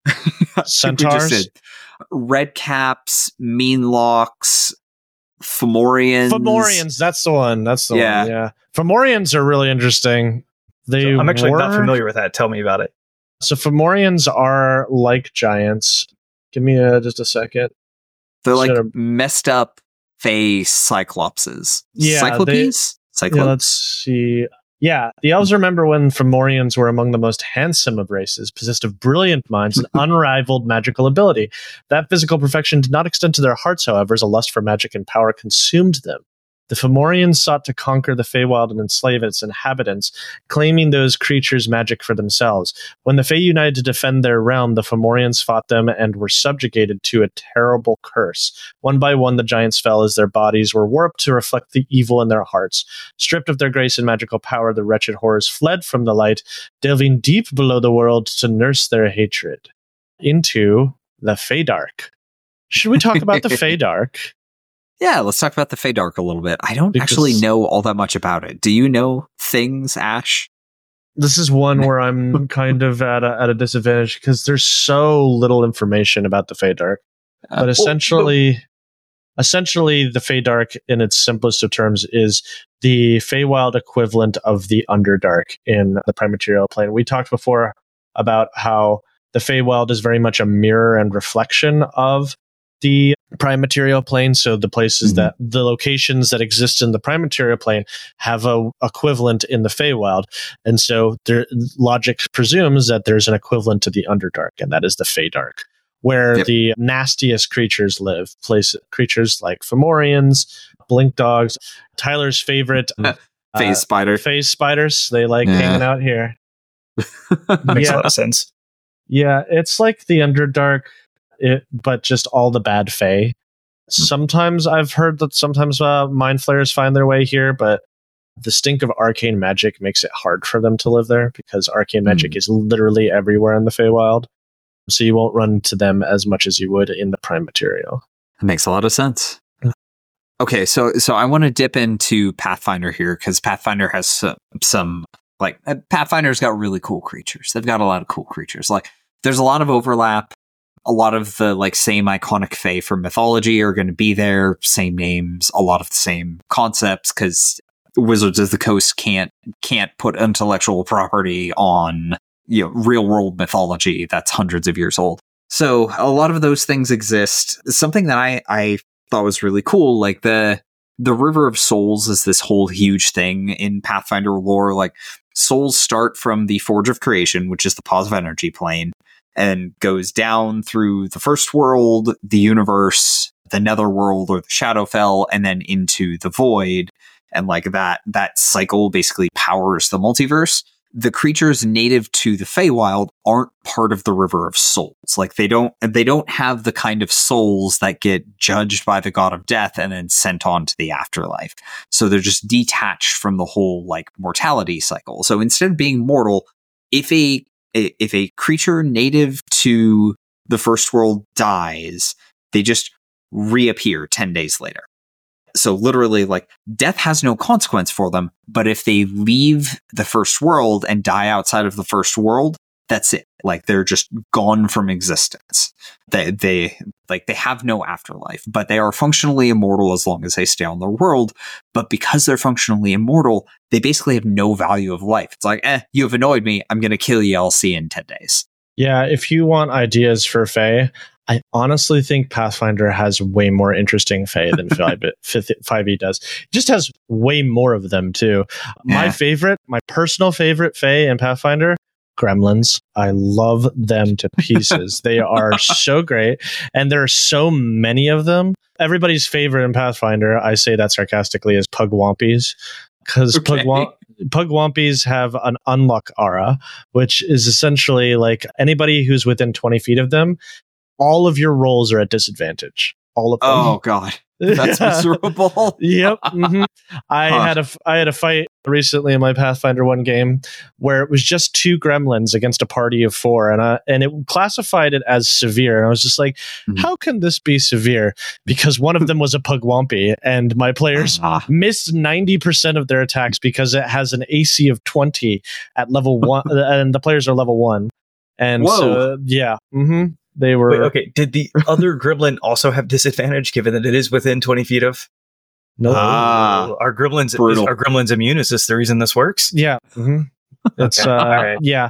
Centaurs? Red caps, meanlocks, Fomorians. Fomorians, that's the one. That's the one. Yeah. Fomorians are really interesting. I'm actually not familiar with that. Tell me about it. So Fomorians are like giants. Give me just a second. They're like messed up Fey cyclopses. Yeah, Cyclopes? Yeah, let's see. Yeah, the elves remember when Fomorians were among the most handsome of races, possessed of brilliant minds and unrivaled magical ability. That physical perfection did not extend to their hearts, however, as a lust for magic and power consumed them. The Fomorians sought to conquer the Feywild and enslave its inhabitants, claiming those creatures' magic for themselves. When the Fey united to defend their realm, the Fomorians fought them and were subjugated to a terrible curse. One by one, the giants fell as their bodies were warped to reflect the evil in their hearts. Stripped of their grace and magical power, the wretched horrors fled from the light, delving deep below the world to nurse their hatred. Into the Feydark. Should we talk about the Feydark? Yeah, let's talk about the Feydark a little bit. I don't actually know all that much about it. Do you know things, Ash? This is one where I'm kind of at a disadvantage because there's so little information about the Feydark. But essentially, the Feydark, in its simplest of terms, is the Feywild equivalent of the Underdark in the Prime Material Plane. We talked before about how the Feywild is very much a mirror and reflection of the Prime Material Plane. So the places that the locations that exist in the Prime Material Plane have a equivalent in the Feywild. And so their logic presumes that there's an equivalent to the Underdark, and that is the Feydark, where the nastiest creatures live. Creatures like Fomorians, blink dogs, Tyler's favorite phase spider. Phase spiders. They like hanging out here. Makes a lot of sense. Yeah, it's like the Underdark, but just all the bad Fae. Sometimes I've heard that sometimes mind flayers find their way here, but the stink of arcane magic makes it hard for them to live there because arcane magic is literally everywhere in the Feywild. So you won't run into them as much as you would in the Prime Material. That makes a lot of sense. Okay, so I want to dip into Pathfinder here because Pathfinder has some like Pathfinder's got really cool creatures. They've got a lot of cool creatures. Like there's a lot of overlap. A lot of the like same iconic Fae from mythology are going to be there. Same names, a lot of the same concepts because Wizards of the Coast can't put intellectual property on real world mythology that's hundreds of years old. So a lot of those things exist. Something that I thought was really cool, like the River of Souls is this whole huge thing in Pathfinder lore. Like souls start from the Forge of Creation, which is the Positive Energy plane, and goes down through the first world, the universe, the Netherworld or the Shadowfell, and then into the Void. And like that cycle basically powers the multiverse. the creatures native to the Feywild aren't part of the River of Souls. Like they don't have the kind of souls that get judged by the God of Death and then sent on to the afterlife. So they're just detached from the whole like mortality cycle. So instead of being mortal, if a creature native to the first world dies, they just reappear 10 days later. So literally, like, death has no consequence for them, but if they leave the first world and die outside of the first world, that's it. Like, they're just gone from existence. They have no afterlife, but they are functionally immortal as long as they stay on their world. But because they're functionally immortal, they basically have no value of life. It's like, you have annoyed me. I'm going to kill you. I'll see you in 10 days. Yeah, if you want ideas for Fae, I honestly think Pathfinder has way more interesting Fae than 5e does. It just has way more of them, too. Yeah. My personal favorite Fae in Pathfinder, Gremlins. I love them to pieces. They are so great, and there are so many of them. Everybody's favorite in Pathfinder, I say that sarcastically, is Pugwampies. Because Pugwampies have an unlock aura, which is essentially like anybody who's within 20 feet of them, all of your rolls are at disadvantage. All of them. Oh, God. That's miserable. Yep. Mm-hmm. I had a fight recently in my Pathfinder 1 game where it was just 2 gremlins against a party of 4, and it classified it as severe. And I was just like, how can this be severe? Because one of them was a Pugwampy, and my players missed 90% of their attacks because it has an AC of 20 at level 1, and the players are level 1. And so, yeah. Mm-hmm. They were. Wait, okay. Did the other gremlin also have disadvantage given that it is within 20 feet of? No. Are gremlins immune? Is this the reason this works? Yeah. Mm-hmm. It's right. Yeah.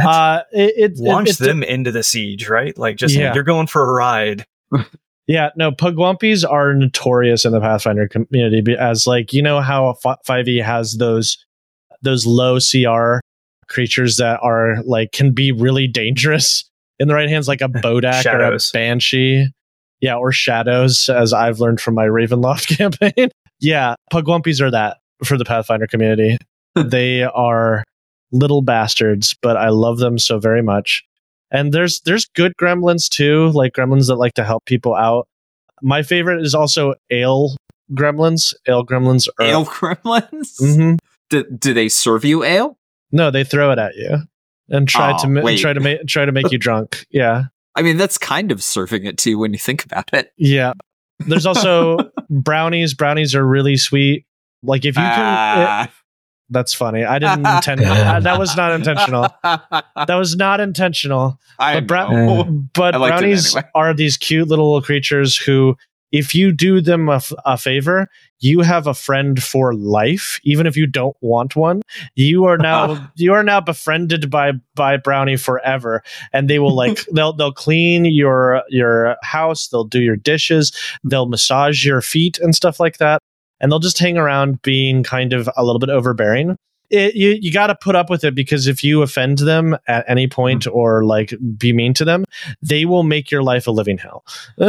It launched them into the siege, right? Like just you're going for a ride. Yeah, no, Pugwampies are notorious in the Pathfinder community as, like, you know how 5e has those low CR creatures that are like can be really dangerous in the right hands, like a Bodak or a Banshee. Yeah, or Shadows, as I've learned from my Ravenloft campaign. Yeah, Pugwampies are that for the Pathfinder community. They are little bastards, but I love them so very much. And there's good gremlins too, like gremlins that like to help people out. My favorite is also ale gremlins. Ale gremlins are... Ale gremlins? Mm-hmm. Do they serve you ale? No, they throw it at you and try to make you drunk. Yeah. I mean, that's kind of serving it to you when you think about it. Yeah. There's also brownies. Brownies are really sweet. Like if you can... That's funny. I didn't intend... that was not intentional. That was not intentional. But brownies are these cute little creatures who, if you do them a favor, you have a friend for life, even if you don't want one. You are now befriended by Brownie forever, and they will like they'll clean your house, they'll do your dishes, they'll massage your feet and stuff like that, and they'll just hang around being kind of a little bit overbearing. You got to put up with it, because if you offend them at any point or like be mean to them, they will make your life a living hell.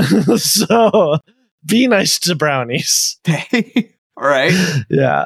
So be nice to brownies. All right. Yeah.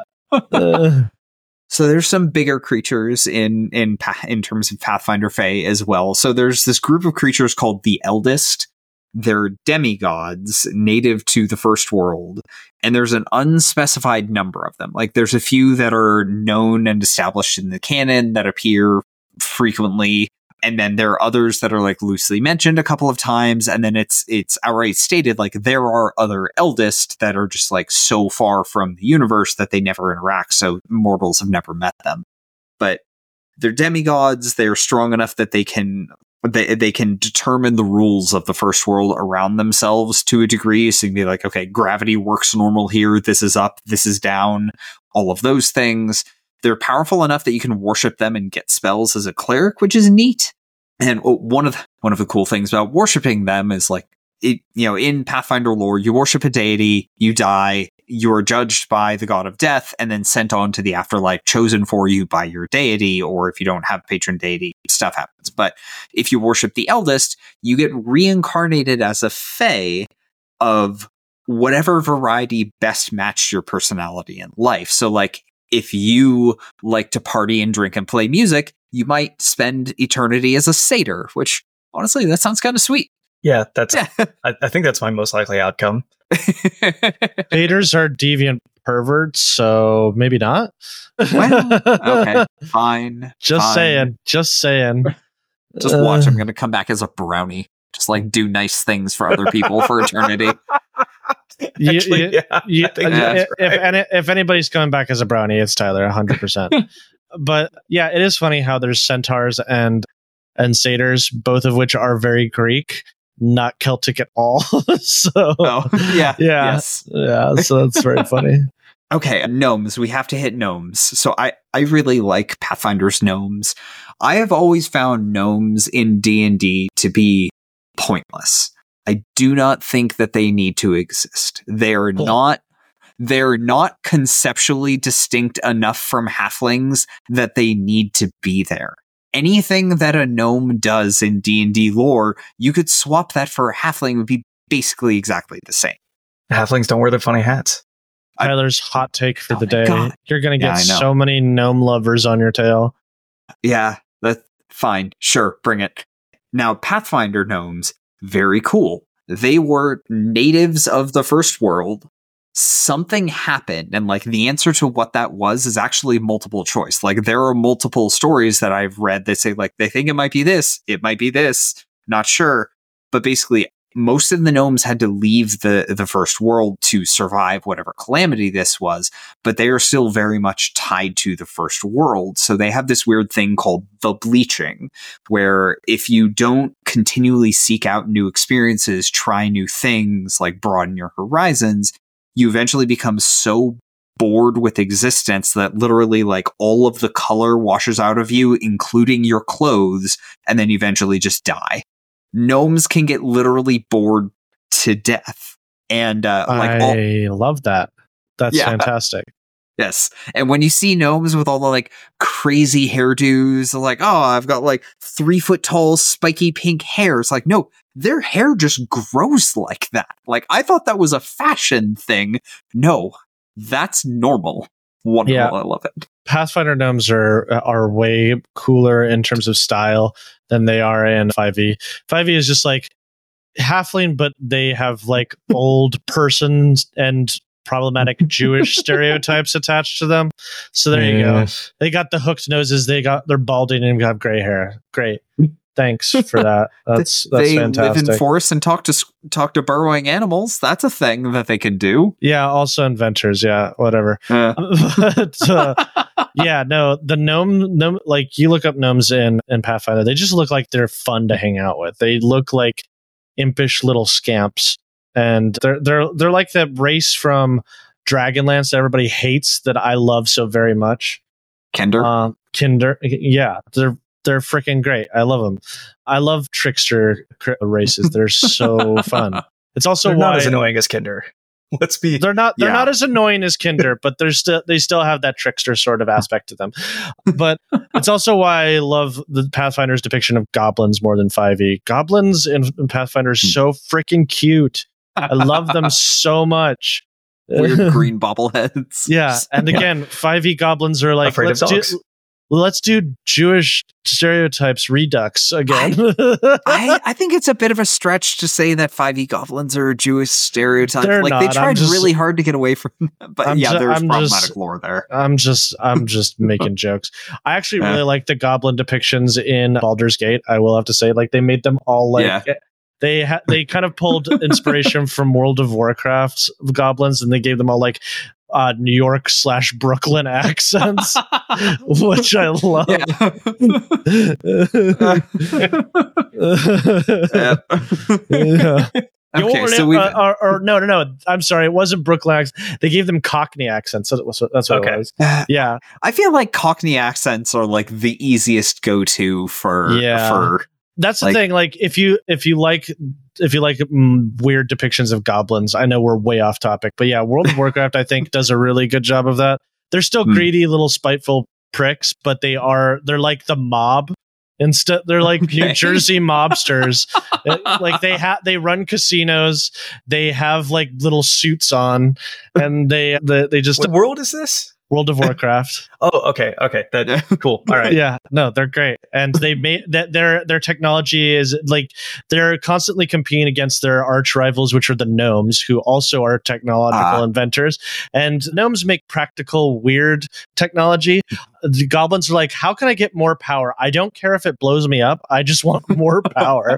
So there's some bigger creatures in terms of Pathfinder Fae as well. So there's this group of creatures called the Eldest. They're demigods native to the first world, and there's an unspecified number of them. Like there's a few that are known and established in the canon that appear frequently, and then there are others that are like loosely mentioned a couple of times, and then it's outright stated like there are other Eldest that are just like so far from the universe that they never interact, so mortals have never met them. But they're demigods. They're strong enough that they can determine the rules of the first world around themselves to a degree. So you can be like, okay, gravity works normal here. This is up. This is down. All of those things. They're powerful enough that you can worship them and get spells as a cleric, which is neat. And one of the cool things about worshiping them is like, in Pathfinder lore, you worship a deity, you die, you are judged by the god of death, and then sent on to the afterlife, chosen for you by your deity, or if you don't have a patron deity, stuff happens. But if you worship the Eldest, you get reincarnated as a fae of whatever variety best matched your personality in life. So like, if you like to party and drink and play music, you might spend eternity as a satyr, which honestly, that sounds kind of sweet. Yeah, I think that's my most likely outcome. Satyrs are deviant perverts, so maybe not. Well, okay, fine. Just fine. saying. Just watch. I'm going to come back as a brownie. Just like do nice things for other people for eternity. If anybody's coming back as a brownie, it's Tyler, 100%. But yeah, it is funny how there's centaurs and satyrs, both of which are very Greek, not Celtic at all. So yes. So that's very funny. Okay, gnomes. We have to hit gnomes. So I really like Pathfinder's gnomes. I have always found gnomes in D&D to be pointless. I do not think that they need to exist. They're not conceptually distinct enough from halflings that they need to be there. Anything that a gnome does in D&D lore, you could swap that for a halfling, would be basically exactly the same. Halflings don't wear their funny hats. Tyler's hot take for the day. God. You're going to get so many gnome lovers on your tail. Yeah, that's fine. Sure, bring it. Now, Pathfinder gnomes, very cool. They were natives of the first world. Something happened, and like the answer to what that was is actually multiple choice. Like there are multiple stories that I've read that say like they think it might be this, not sure. But basically, most of the gnomes had to leave the first world to survive whatever calamity this was, but they are still very much tied to the first world. So they have this weird thing called the bleaching, where if you don't continually seek out new experiences, try new things, like broaden your horizons, you eventually become so bored with existence that literally like all of the color washes out of you, including your clothes, and then you eventually just die. Gnomes can get literally bored to death. And I love that. That's fantastic. Yes. And when you see gnomes with all the like crazy hairdos, like, oh, I've got like 3 foot tall spiky pink hair. It's like, no, their hair just grows like that. Like, I thought that was a fashion thing. No, that's normal. Wonderful. Yeah. I love it. Pathfinder gnomes are way cooler in terms of style than they are in 5e. 5e is just like halfling, but they have like old persons and problematic Jewish stereotypes attached to them. So there you go. They got the hooked noses, they're balding and have gray hair. Great. Thanks for that. That's they fantastic. Live in forests and talk to burrowing animals. That's a thing that they can do. Yeah, also inventors. Yeah, whatever. But, yeah, no, the gnome, like you look up gnomes in Pathfinder, they just look like they're fun to hang out with. They look like impish little scamps, and they're like that race from Dragonlance that everybody hates that I love so very much. Kinder, yeah, they're freaking great. I love them. I love trickster races. They're so fun. It's also they're not as annoying as Kinder. They're not as annoying as Kinder, but they still have that trickster sort of aspect to them. But it's also why I love the Pathfinder's depiction of goblins more than 5e. Goblins in Pathfinder are so freaking cute. I love them so much. Weird green bobbleheads. Yeah, and again, 5e goblins are like afraid of dogs. Let's do Jewish stereotypes redux again. I think it's a bit of a stretch to say that 5e goblins are a Jewish stereotype. They're like not. They tried really hard to get away from that. But there's problematic lore there. I'm just making jokes. I actually really like the goblin depictions in Baldur's Gate. I will have to say, like they made them all like they kind of pulled inspiration from World of Warcraft's goblins, and they gave them all like New York / Brooklyn accents, which I love. Okay, so no. I'm sorry, it wasn't Brooklyn accent. They gave them Cockney accents. That's what it was. Yeah, I feel like Cockney accents are like the easiest go-to for. That's the thing. Like, if you like weird depictions of goblins, I know we're way off topic, but yeah, World of Warcraft I think does a really good job of that. They're still greedy little spiteful pricks, but they're like the mob. Instead, they're like New Jersey mobsters. Like they run casinos. They have like little suits on, and they just. What world is this? World of Warcraft. Oh, okay. That cool. All right. Yeah, no, they're great, and they made that their technology is like they're constantly competing against their arch rivals, which are the gnomes, who also are technological inventors. And gnomes make practical, weird technology. The goblins are like, how can I get more power? I don't care if it blows me up. I just want more power.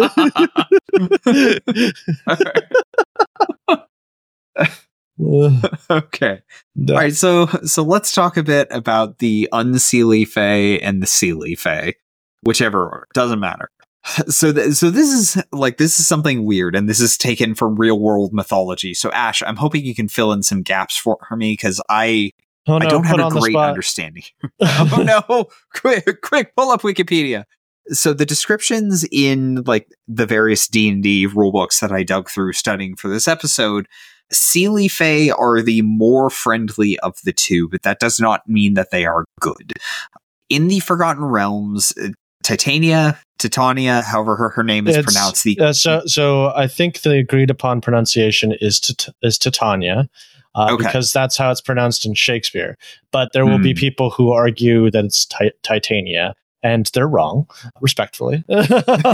Okay. All right, so let's talk a bit about the Unseelie Fae and the Seelie Fae, whichever order, doesn't matter. So this is something weird, and this is taken from real world mythology. So Ash, I'm hoping you can fill in some gaps for me, because I don't have a great understanding. Oh no! Quick, pull up Wikipedia. So the descriptions in like the various D&D rulebooks that I dug through studying for this episode, Seelie Fae are the more friendly of the two, but that does not mean that they are good. In the Forgotten Realms, Titania, however her name is pronounced. So I think the agreed upon pronunciation is Titania, because that's how it's pronounced in Shakespeare. But there will be people who argue that it's Titania, and they're wrong, respectfully. On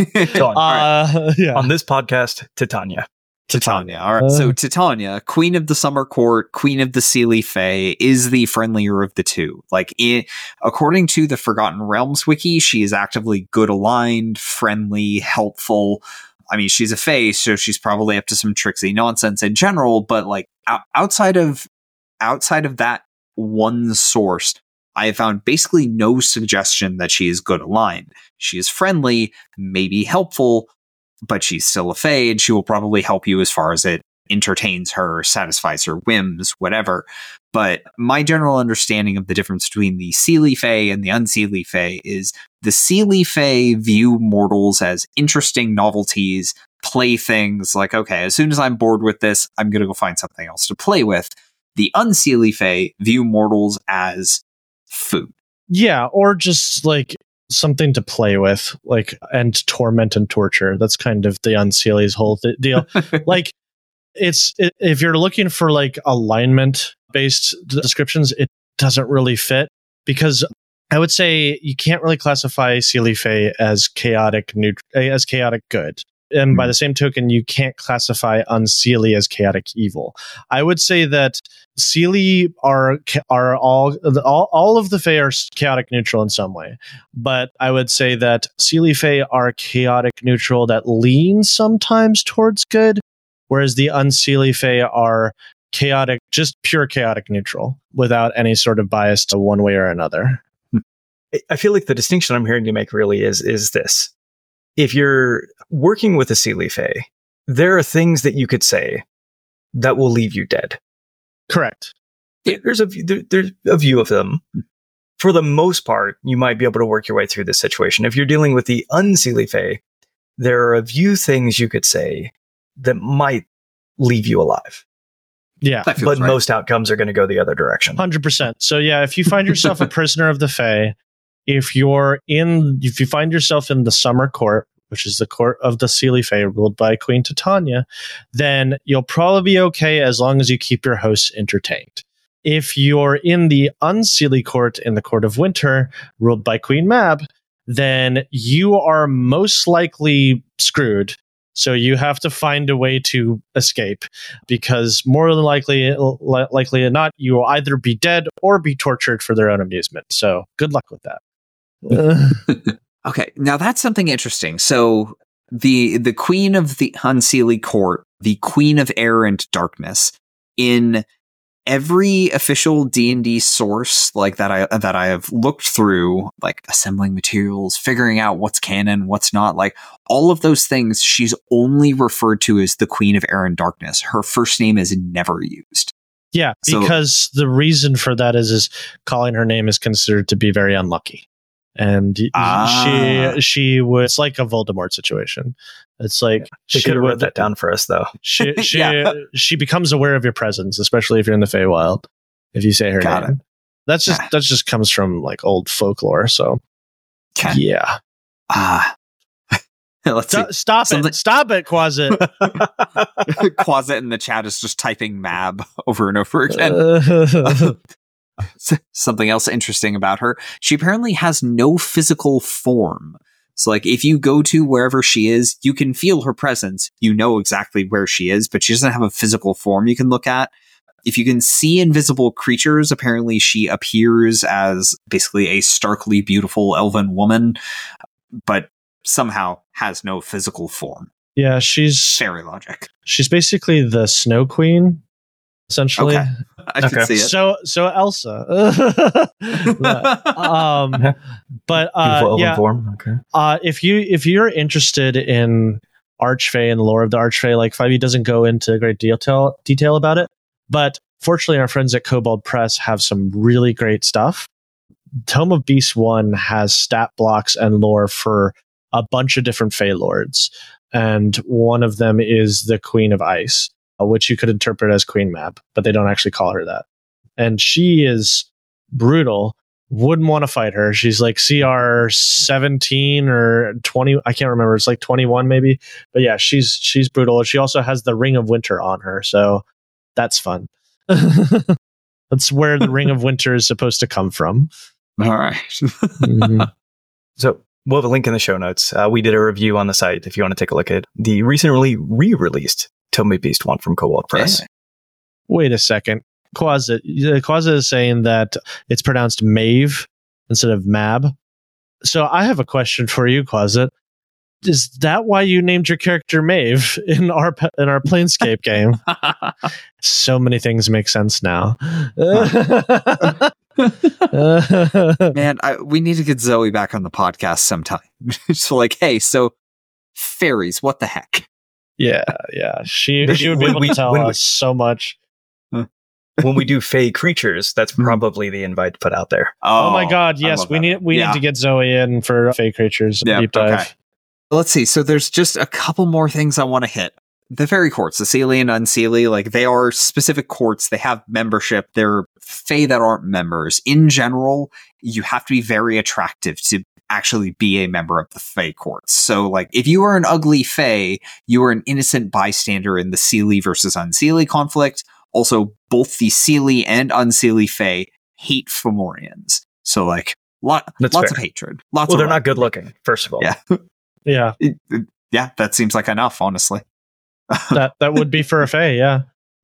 this podcast, Titania. All right. So Titania, Queen of the Summer Court, Queen of the Seelie Fae, is the friendlier of the two. According to the Forgotten Realms wiki, she is actively good aligned, friendly, helpful. I mean, she's a fae, so she's probably up to some tricksy nonsense in general, but like outside of that one source, I have found basically no suggestion that she is good aligned. She is friendly, maybe helpful, but she's still a fae, and she will probably help you as far as it entertains her, satisfies her whims, whatever. But my general understanding of the difference between the Seelie Fae and the Unseelie Fae is the Seelie Fae view mortals as interesting novelties, playthings, like, okay, as soon as I'm bored with this, I'm going to go find something else to play with. The Unseelie Fae view mortals as food. Yeah, or just like something to play with, like, and torment and torture. That's kind of the Unseelie's whole deal. Like, if you're looking for like alignment based descriptions, it doesn't really fit, because I would say you can't really classify Seelie Fae as chaotic good. And by the same token, you can't classify Unseelie as chaotic evil. I would say that Seelie are all of the Fae are chaotic neutral in some way, but I would say that Seelie Fae are chaotic neutral that lean sometimes towards good, whereas the Unseelie Fae are chaotic, just pure chaotic neutral, without any sort of bias to one way or another. I feel like the distinction I'm hearing you make really is this. If you're working with a Seelie Fae, there are things that you could say that will leave you dead. Correct. There's a view of them. For the most part, you might be able to work your way through this situation. If you're dealing with the Unseelie Fae, there are a few things you could say that might leave you alive. Yeah. But right. Most outcomes are going to go the other direction. 100%. So yeah, if you find yourself a prisoner of the Fae, if you find yourself in the Summer Court, which is the court of the Seelie Fae ruled by Queen Titania, then you'll probably be okay as long as you keep your hosts entertained. If you're in the Unseelie Court in the Court of Winter, ruled by Queen Mab, then you are most likely screwed. So you have to find a way to escape, because more than likely than not, you will either be dead or be tortured for their own amusement. So good luck with that. Okay, now that's something interesting. So the Queen of the Unseelie Court, the Queen of Air and Darkness, in every official D&D source like that I have looked through, like assembling materials, figuring out what's canon, what's not, like all of those things, she's only referred to as the Queen of Air and Darkness. Her first name is never used. Yeah, because the reason for that is calling her name is considered to be very unlucky. And she was, it's like a Voldemort situation. It's like they could have wrote that down for us, though. She becomes aware of your presence, especially if you're in the Feywild. If you say her name, that just comes from like old folklore. So yeah. Let's see. Stop it, Quasit. Quasit in the chat is just typing Mab over and over again. Something else interesting about her, she apparently has no physical form. So, like, if you go to wherever she is, you can feel her presence. You know exactly where she is, but she doesn't have a physical form you can look at. If you can see invisible creatures, apparently she appears as basically a starkly beautiful elven woman, but somehow has no physical form. Yeah, she's Fairy logic. She's basically the Snow Queen, essentially. Okay. I can see it. So Elsa. But Beautiful yeah, elven form. Okay. if you're interested in Archfey and the lore of the Archfey, like 5e doesn't go into great detail about it, but fortunately our friends at Kobold Press have some really great stuff. Tome of Beasts 1 has stat blocks and lore for a bunch of different Fey lords, and one of them is the Queen of Ice, which you could interpret as Queen Mab, but they don't actually call her that. And she is brutal. Wouldn't want to fight her. She's like CR 17 or 20. I can't remember. It's like 21 maybe. But yeah, she's brutal. She also has the Ring of Winter on her, so that's fun. That's where the Ring of Winter is supposed to come from. All right. Mm-hmm. So we'll have a link in the show notes. We did a review on the site if you want to take a look at the recently re-released Tome of Beast 1 from Kobold Press. Wait a second. Quasit is saying that it's pronounced Maeve instead of Mab. So I have a question for you, Quasit. Is that why you named your character Maeve in our Planescape game? So many things make sense now. Man, we need to get Zoe back on the podcast sometime. So like, hey, so fairies, what the heck? Yeah. She would be able to tell us so much. When we do Fey creatures, that's probably the invite put out there. Oh my God, yes, we need to get Zoe in for Fey creatures deep dive. Okay. Let's see. So there's just a couple more things I want to hit. The fairy courts, the Seelie and Unseelie, like they are specific courts. They have membership. They're Fey that aren't members. In general, you have to be very attractive to actually be a member of the Fey courts. So like if you are an ugly Fey, you are an innocent bystander in the Seelie versus Unseelie conflict. Also, both the Seelie and Unseelie Fey hate Fomorians. So like lots of hatred. They're not good looking, first of all. Yeah. Yeah, that seems like enough, honestly. that would be for a Fey, yeah.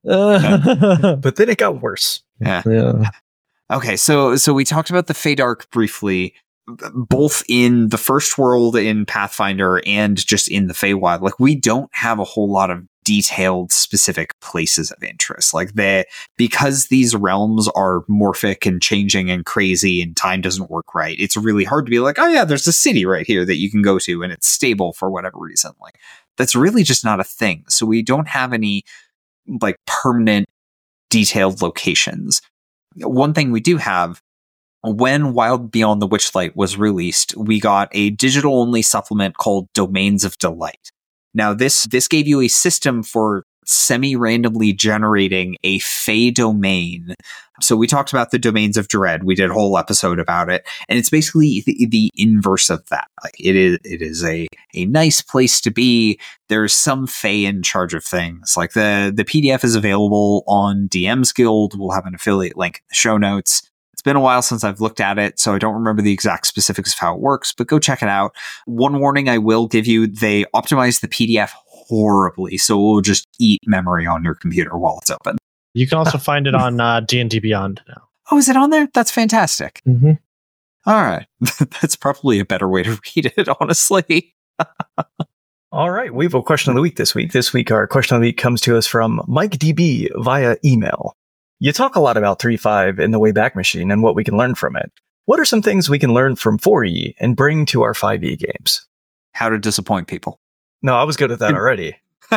But then it got worse. Yeah. Okay, so we talked about the Feydark briefly, both in the first world in Pathfinder and just in the Feywild. Like, we don't have a whole lot of detailed specific places of interest. Like, because these realms are morphic and changing and crazy and time doesn't work right, it's really hard to be like, oh yeah, there's a city right here that you can go to and it's stable for whatever reason. Like, that's really just not a thing. So we don't have any like permanent detailed locations. One thing we do have, when Wild Beyond the Witchlight was released, we got a digital only supplement called Domains of Delight. Now this gave you a system for semi-randomly generating a Fey domain. So we talked about the Domains of Dread. We did a whole episode about it. And it's basically the inverse of that. Like it is a nice place to be. There's some Fey in charge of things. Like the PDF is available on DM's Guild. We'll have an affiliate link in the show notes. It's been a while since I've looked at it, so I don't remember the exact specifics of how it works, but go check it out. One warning I will give you, they optimize the PDF horribly, so it will just eat memory on your computer while it's open. You can also find it on D&D Beyond now. Oh, is it on there? That's fantastic. Mm-hmm. All right. That's probably a better way to read it, honestly. All right. We have a question of the week this week. This week, our question of the week comes to us from Mike DB via email. You talk a lot about 3.5 in the Wayback Machine and what we can learn from it. What are some things we can learn from 4E and bring to our 5E games? How to disappoint people. No, I was good at that already.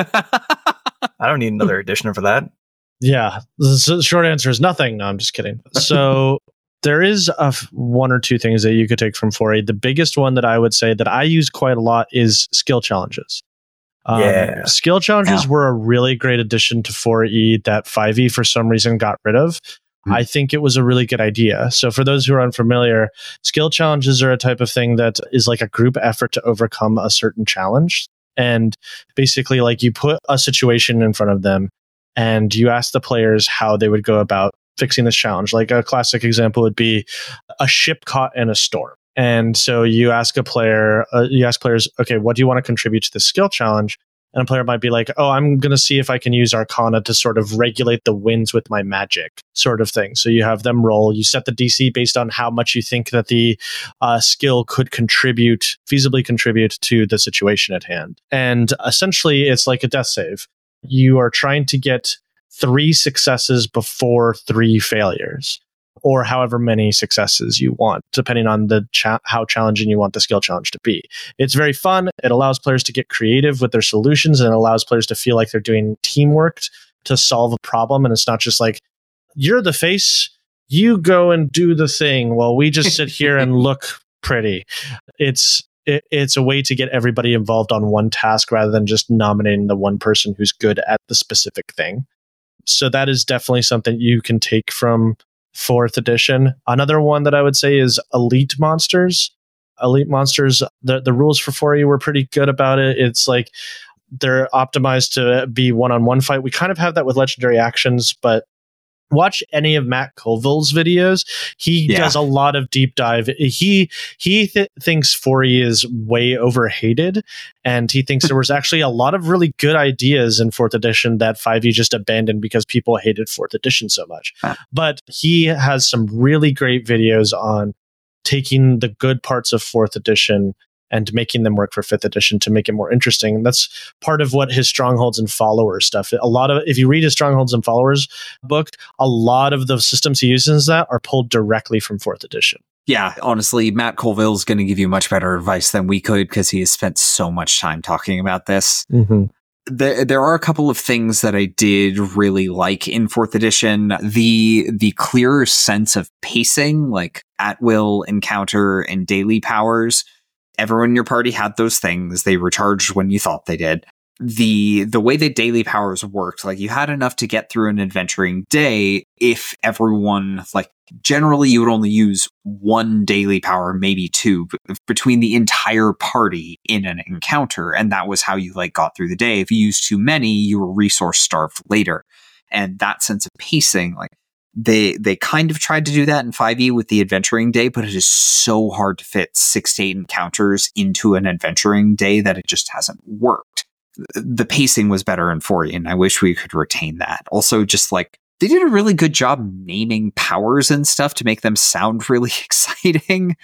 I don't need another edition for that. Yeah. The short answer is nothing. No, I'm just kidding. So there is one or two things that you could take from 4E. The biggest one that I would say that I use quite a lot is skill challenges. Skill challenges were a really great addition to 4E that 5E for some reason got rid of. I think it was a really good idea. So for those who are unfamiliar, skill challenges are a type of thing that is like a group effort to overcome a certain challenge. And basically, like, you put a situation in front of them and you ask the players how they would go about fixing this challenge. Like a classic example would be a ship caught in a storm. And so you ask players, okay, what do you want to contribute to this skill challenge? And a player might be like, oh, I'm going to see if I can use Arcana to sort of regulate the winds with my magic, sort of thing. So you have them roll. You set the DC based on how much you think that the skill could feasibly contribute to the situation at hand. And essentially, it's like a death save. You are trying to get 3 successes before 3 failures, or however many successes you want, depending on how challenging you want the skill challenge to be. It's very fun. It allows players to get creative with their solutions, and it allows players to feel like they're doing teamwork to solve a problem. And it's not just like, you're the face, you go and do the thing while we just sit here and look pretty. It's a way to get everybody involved on one task rather than just nominating the one person who's good at the specific thing. So that is definitely something you can take from 4th edition. Another one that I would say is Elite Monsters. Elite Monsters, the rules for 4E were pretty good about it. It's like they're optimized to be one-on-one fight. We kind of have that with Legendary Actions, but watch any of Matt Colville's videos. He does a lot of deep dive. He thinks 4E is way overhated, and he thinks there was actually a lot of really good ideas in 4th edition that 5e just abandoned because people hated 4th edition so much. But he has some really great videos on taking the good parts of 4th edition and making them work for 5th edition to make it more interesting. And that's part of what his Strongholds and Followers stuff. If you read his Strongholds and Followers book, a lot of the systems he uses that are pulled directly from 4th edition. Yeah, honestly, Matt Colville's going to give you much better advice than we could because he has spent so much time talking about this. Mm-hmm. There are a couple of things that I did really like in 4th edition. The clearer sense of pacing, like at-will encounter and daily powers. Everyone in your party had those things. They recharged when you thought they did. The way that daily powers worked, like you had enough to get through an adventuring day if everyone, like generally you would only use 1 daily power, maybe 2, between the entire party in an encounter. And that was how you got through the day. If you used too many, you were resource starved later. And that sense of pacing, They kind of tried to do that in 5e with the adventuring day, but it is so hard to fit 6 to 8 encounters into an adventuring day that it just hasn't worked. The pacing was better in 4e, and I wish we could retain that. Also, just they did a really good job naming powers and stuff to make them sound really exciting.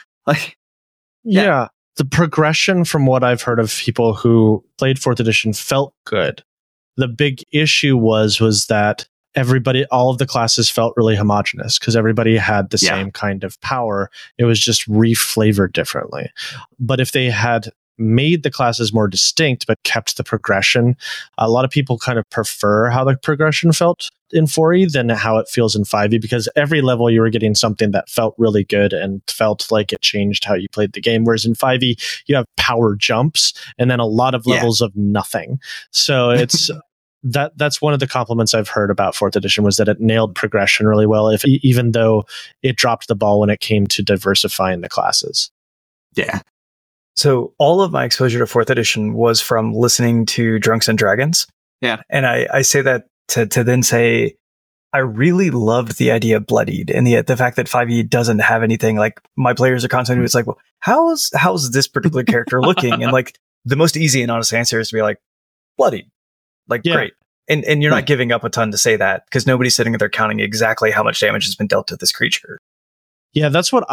Yeah, the progression from what I've heard of people who played 4th edition felt good. The big issue was that all of the classes felt really homogenous because everybody had the same kind of power. It was just reflavored differently. But if they had made the classes more distinct but kept the progression, a lot of people kind of prefer how the progression felt in 4e than how it feels in 5e, because every level you were getting something that felt really good and felt like it changed how you played the game. Whereas in 5e, you have power jumps and then a lot of levels of nothing. So it's... That's one of the compliments I've heard about 4th edition was that it nailed progression really well, even though it dropped the ball when it came to diversifying the classes. Yeah. So all of my exposure to 4th edition was from listening to Drunks and Dragons. Yeah. And I say that to then say, I really loved the idea of Bloodied and the fact that 5e doesn't have anything. Like my players are constantly, it's like, well, how's this particular character looking? And the most easy and honest answer is to be Bloodied. Great. And you're not giving up a ton to say that because nobody's sitting there counting exactly how much damage has been dealt to this creature. Yeah, that's what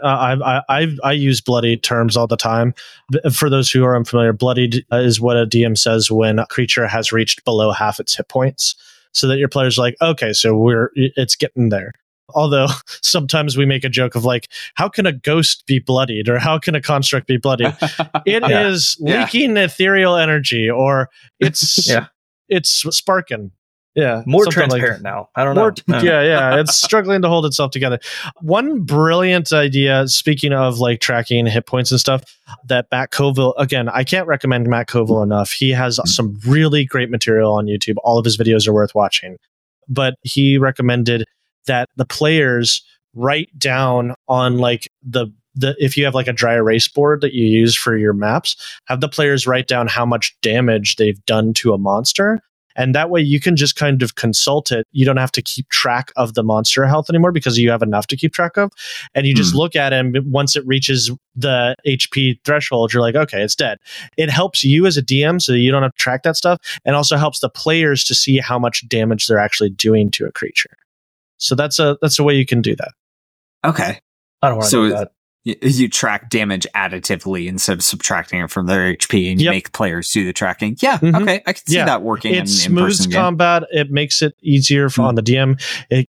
I use bloodied terms all the time. For those who are unfamiliar, bloodied is what a DM says when a creature has reached below half its hit points, so that your player's like, okay, so it's getting there. Although sometimes we make a joke of how can a ghost be bloodied or how can a construct be bloodied? It is leaking ethereal energy, or it's it's sparking. Yeah. More transparent now. I don't know. Yeah. It's struggling to hold itself together. One brilliant idea, speaking of tracking hit points and stuff, that Matt Colville, again, I can't recommend Matt Colville enough. He has some really great material on YouTube. All of his videos are worth watching. But he recommended that the players write down on if you have a dry erase board that you use for your maps, have the players write down how much damage they've done to a monster And that way you can just kind of consult it. You don't have to keep track of the monster health anymore because you have enough to keep track of. And you just look at it, and once it reaches the HP threshold, you're like, okay, it's dead. It helps you as a DM so that you don't have to track that stuff, and also helps the players to see how much damage they're actually doing to a creature. So that's a way you can do that. Okay. I don't want to do that. You track damage additively instead of subtracting it from their HP, and you make players do the tracking. Yeah, okay, I can see that working. It smooths combat. It makes it easier on the DM. It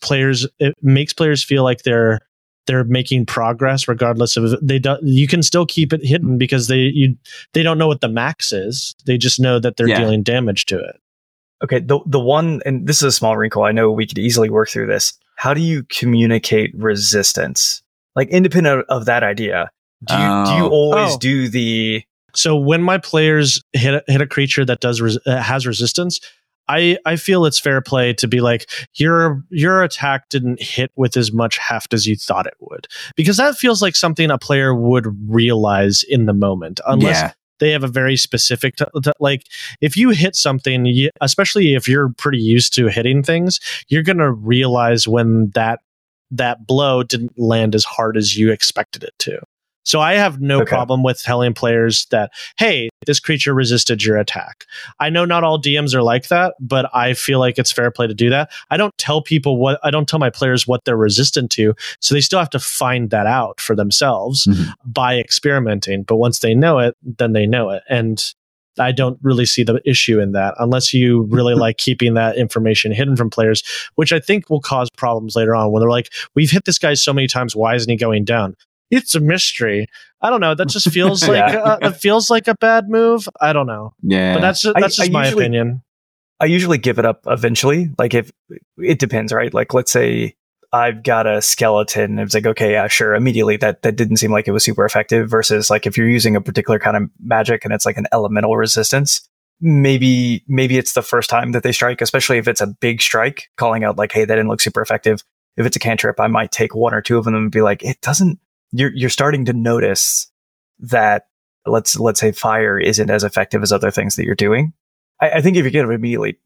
makes players feel like they're making progress, regardless of you can still keep it hidden because they don't know what the max is. They just know that they're dealing damage to it. Okay, the one, and this is a small wrinkle. I know we could easily work through this. How do you communicate resistance? Like, independent of that idea, do you always do the... So when my players hit a creature that has resistance, I feel it's fair play to be like, your attack didn't hit with as much heft as you thought it would. Because that feels like something a player would realize in the moment. Unless they have a very specific... like, if you hit something, especially if you're pretty used to hitting things, you're going to realize when that blow didn't land as hard as you expected it to. So I have no problem with telling players that, hey, this creature resisted your attack. I know not all DMs are like that, but I feel like it's fair play to do that. I don't tell my players what they're resistant to, so they still have to find that out for themselves by experimenting. But once they know it, then they know it. And I don't really see the issue in that unless you really like keeping that information hidden from players, which I think will cause problems later on when they're like, we've hit this guy so many times. Why isn't he going down? It's a mystery. I don't know. That just feels it feels like a bad move. I don't know. Yeah, but that's just my opinion. I usually give it up eventually. Like, if it depends, right? Like, let's say I've got a skeleton. It's like, okay, yeah, sure. Immediately that didn't seem like it was super effective versus like if you're using a particular kind of magic and it's like an elemental resistance, maybe it's the first time that they strike, especially if it's a big strike, calling out like, hey, that didn't look super effective. If it's a cantrip, I might take one or two of them and be like, it doesn't, you're starting to notice that let's say fire isn't as effective as other things that you're doing. I think if you get it immediately,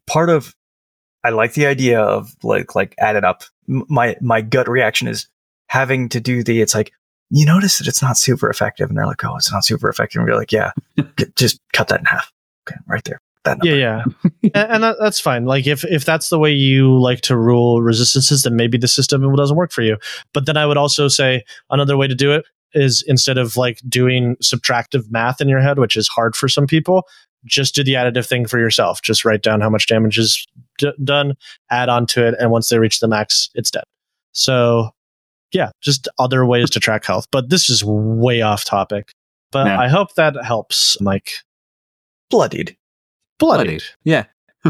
I like the idea of like add it up. My gut reaction is having to do it's like, you notice that it's not super effective. And they're like, oh, it's not super effective. And we're like, yeah, just cut that in half. Okay, right there. That number. Yeah. And that's fine. Like if that's the way you like to rule resistances, then maybe the system doesn't work for you. But then I would also say another way to do it is instead of like doing subtractive math in your head, which is hard for some people, just do the additive thing for yourself. Just write down how much damage is done, add on to it, and once they reach the max, it's dead. So, yeah, just other ways to track health. But this is way off topic. But I hope that helps, Mike. Bloodied. Yeah.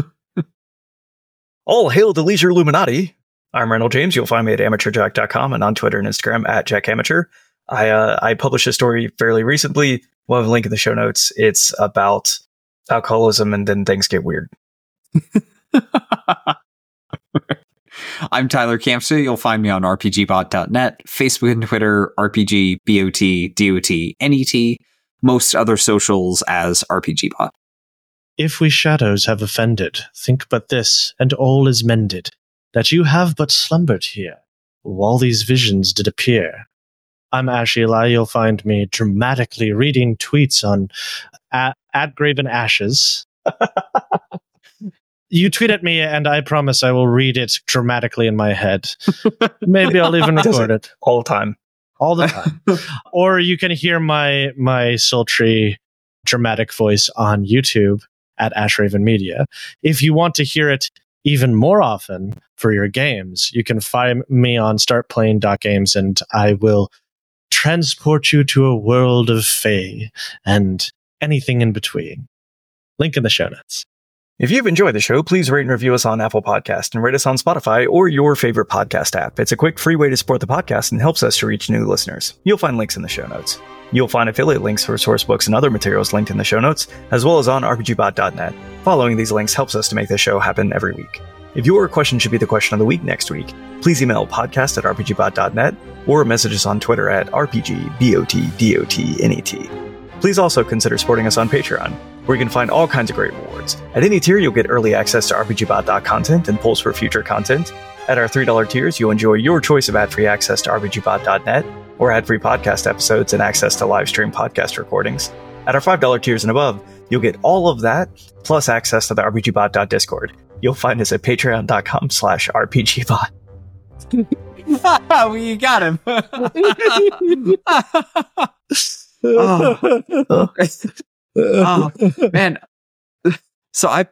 All hail the Leisure Illuminati. I'm Randall James. You'll find me at amateurjack.com and on Twitter and Instagram at jackamateur. I published a story fairly recently. We'll have a link in the show notes. It's about alcoholism and then things get weird. I'm Tyler Campster. You'll find me on rpgbot.net, Facebook and Twitter, rpgbot.net, most other socials as rpgbot. If we shadows have offended, think but this, and all is mended, that you have but slumbered here, while these visions did appear. I'm Ash Eli. You'll find me dramatically reading tweets on at Graven Ashes. You tweet at me, and I promise I will read it dramatically in my head. Maybe I'll even record it. All the time. Or you can hear my sultry, dramatic voice on YouTube at Ashraven Media. If you want to hear it even more often for your games, you can find me on startplaying.games, and I will transport you to a world of Fae and anything in between. Link in the show notes. If you've enjoyed the show, please rate and review us on Apple Podcasts and rate us on Spotify or your favorite podcast app. It's a quick, free way to support the podcast and helps us to reach new listeners. You'll find links in the show notes. You'll find affiliate links for source books and other materials linked in the show notes, as well as on rpgbot.net. Following these links helps us to make this show happen every week. If your question should be the question of the week next week, please email podcast@rpgbot.net or message us on Twitter at rpgbotdotnet. Please also consider supporting us on Patreon. where you can find all kinds of great rewards. At any tier, you'll get early access to RPGBot content and polls for future content. At our $3 tiers, you'll enjoy your choice of ad-free access to RPGBot.net, or ad-free podcast episodes and access to live stream podcast recordings. At our $5 tiers and above, you'll get all of that, plus access to the RPGBot.Discord. You'll find us at patreon.com/RPGBot. We got him. Oh, man. So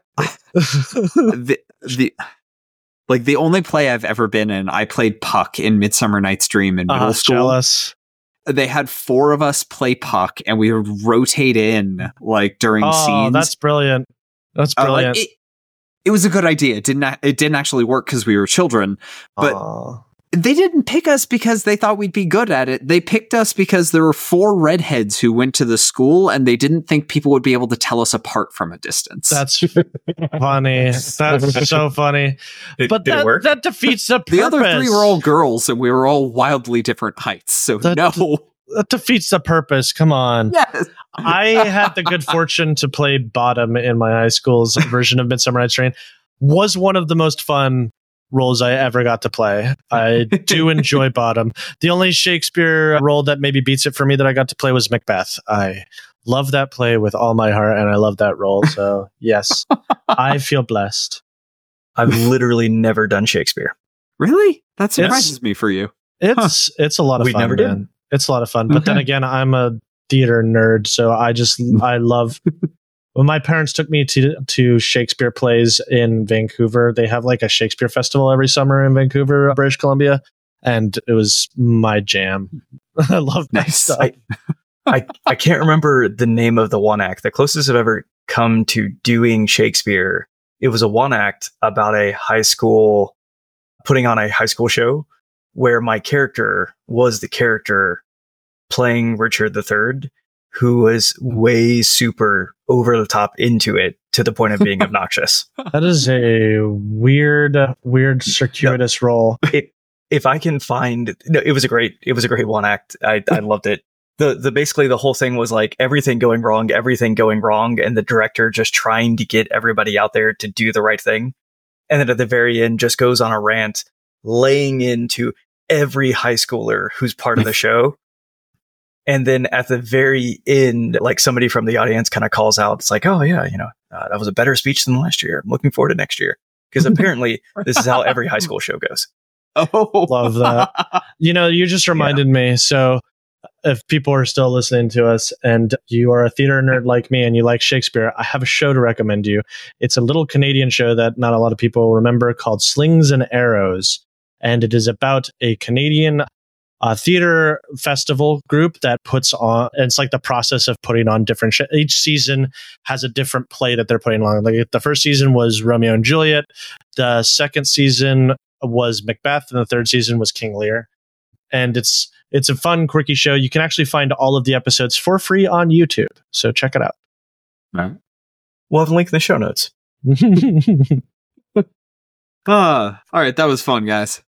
the only play I've ever been in, I played Puck in Midsummer Night's Dream in middle school. Jealous. They had 4 of us play Puck, and we would rotate in during scenes. That's brilliant. That's brilliant. It was a good idea. It didn't actually work because we were children, but they didn't pick us because they thought we'd be good at it. They picked us because there were 4 redheads who went to the school, and they didn't think people would be able to tell us apart from a distance. That's funny. That's so funny. Did it work? That defeats the purpose. The other 3 were all girls, and we were all wildly different heights. So That defeats the purpose. Come on. Yes. I had the good fortune to play Bottom in my high school's version of Midsummer Night's Dream. Was one of the most fun roles I ever got to play. I do enjoy Bottom. The only Shakespeare role that maybe beats it for me that I got to play was Macbeth. I love that play with all my heart, and I love that role. So yes, I feel blessed. I've literally never done Shakespeare. Really? That surprises me for you. It's a lot of We fun, never man. did. It's a lot of fun. But then again, I'm a theater nerd, so I love. When my parents took me to Shakespeare plays in Vancouver, they have a Shakespeare festival every summer in Vancouver, British Columbia, and it was my jam. I love that stuff. I can't remember the name of the one act. The closest I've ever come to doing Shakespeare, it was a one act about putting on a high school show where my character was the character playing Richard III, who was way super over the top into it to the point of being obnoxious. That is a weird, circuitous role. If I can find, no, it was a great one act. I loved it. Basically the whole thing was everything going wrong, and the director just trying to get everybody out there to do the right thing. And then at the very end just goes on a rant, laying into every high schooler who's part of the show. And then at the very end, somebody from the audience kind of calls out, it's oh yeah, that was a better speech than last year. I'm looking forward to next year. Because apparently this is how every high school show goes. Oh, love that. You just reminded me. So if people are still listening to us and you are a theater nerd like me and you like Shakespeare, I have a show to recommend you. It's a little Canadian show that not a lot of people remember called Slings and Arrows. And it is about a Canadian theater festival group that puts on, it's the process of putting on different each season has a different play that they're putting on. The first season was Romeo and Juliet, the second season was Macbeth, and the third season was King Lear. And it's a fun, quirky show. You can actually find all of the episodes for free on YouTube, so check it out. All right. We'll have a link in the show notes. All right, that was fun, guys.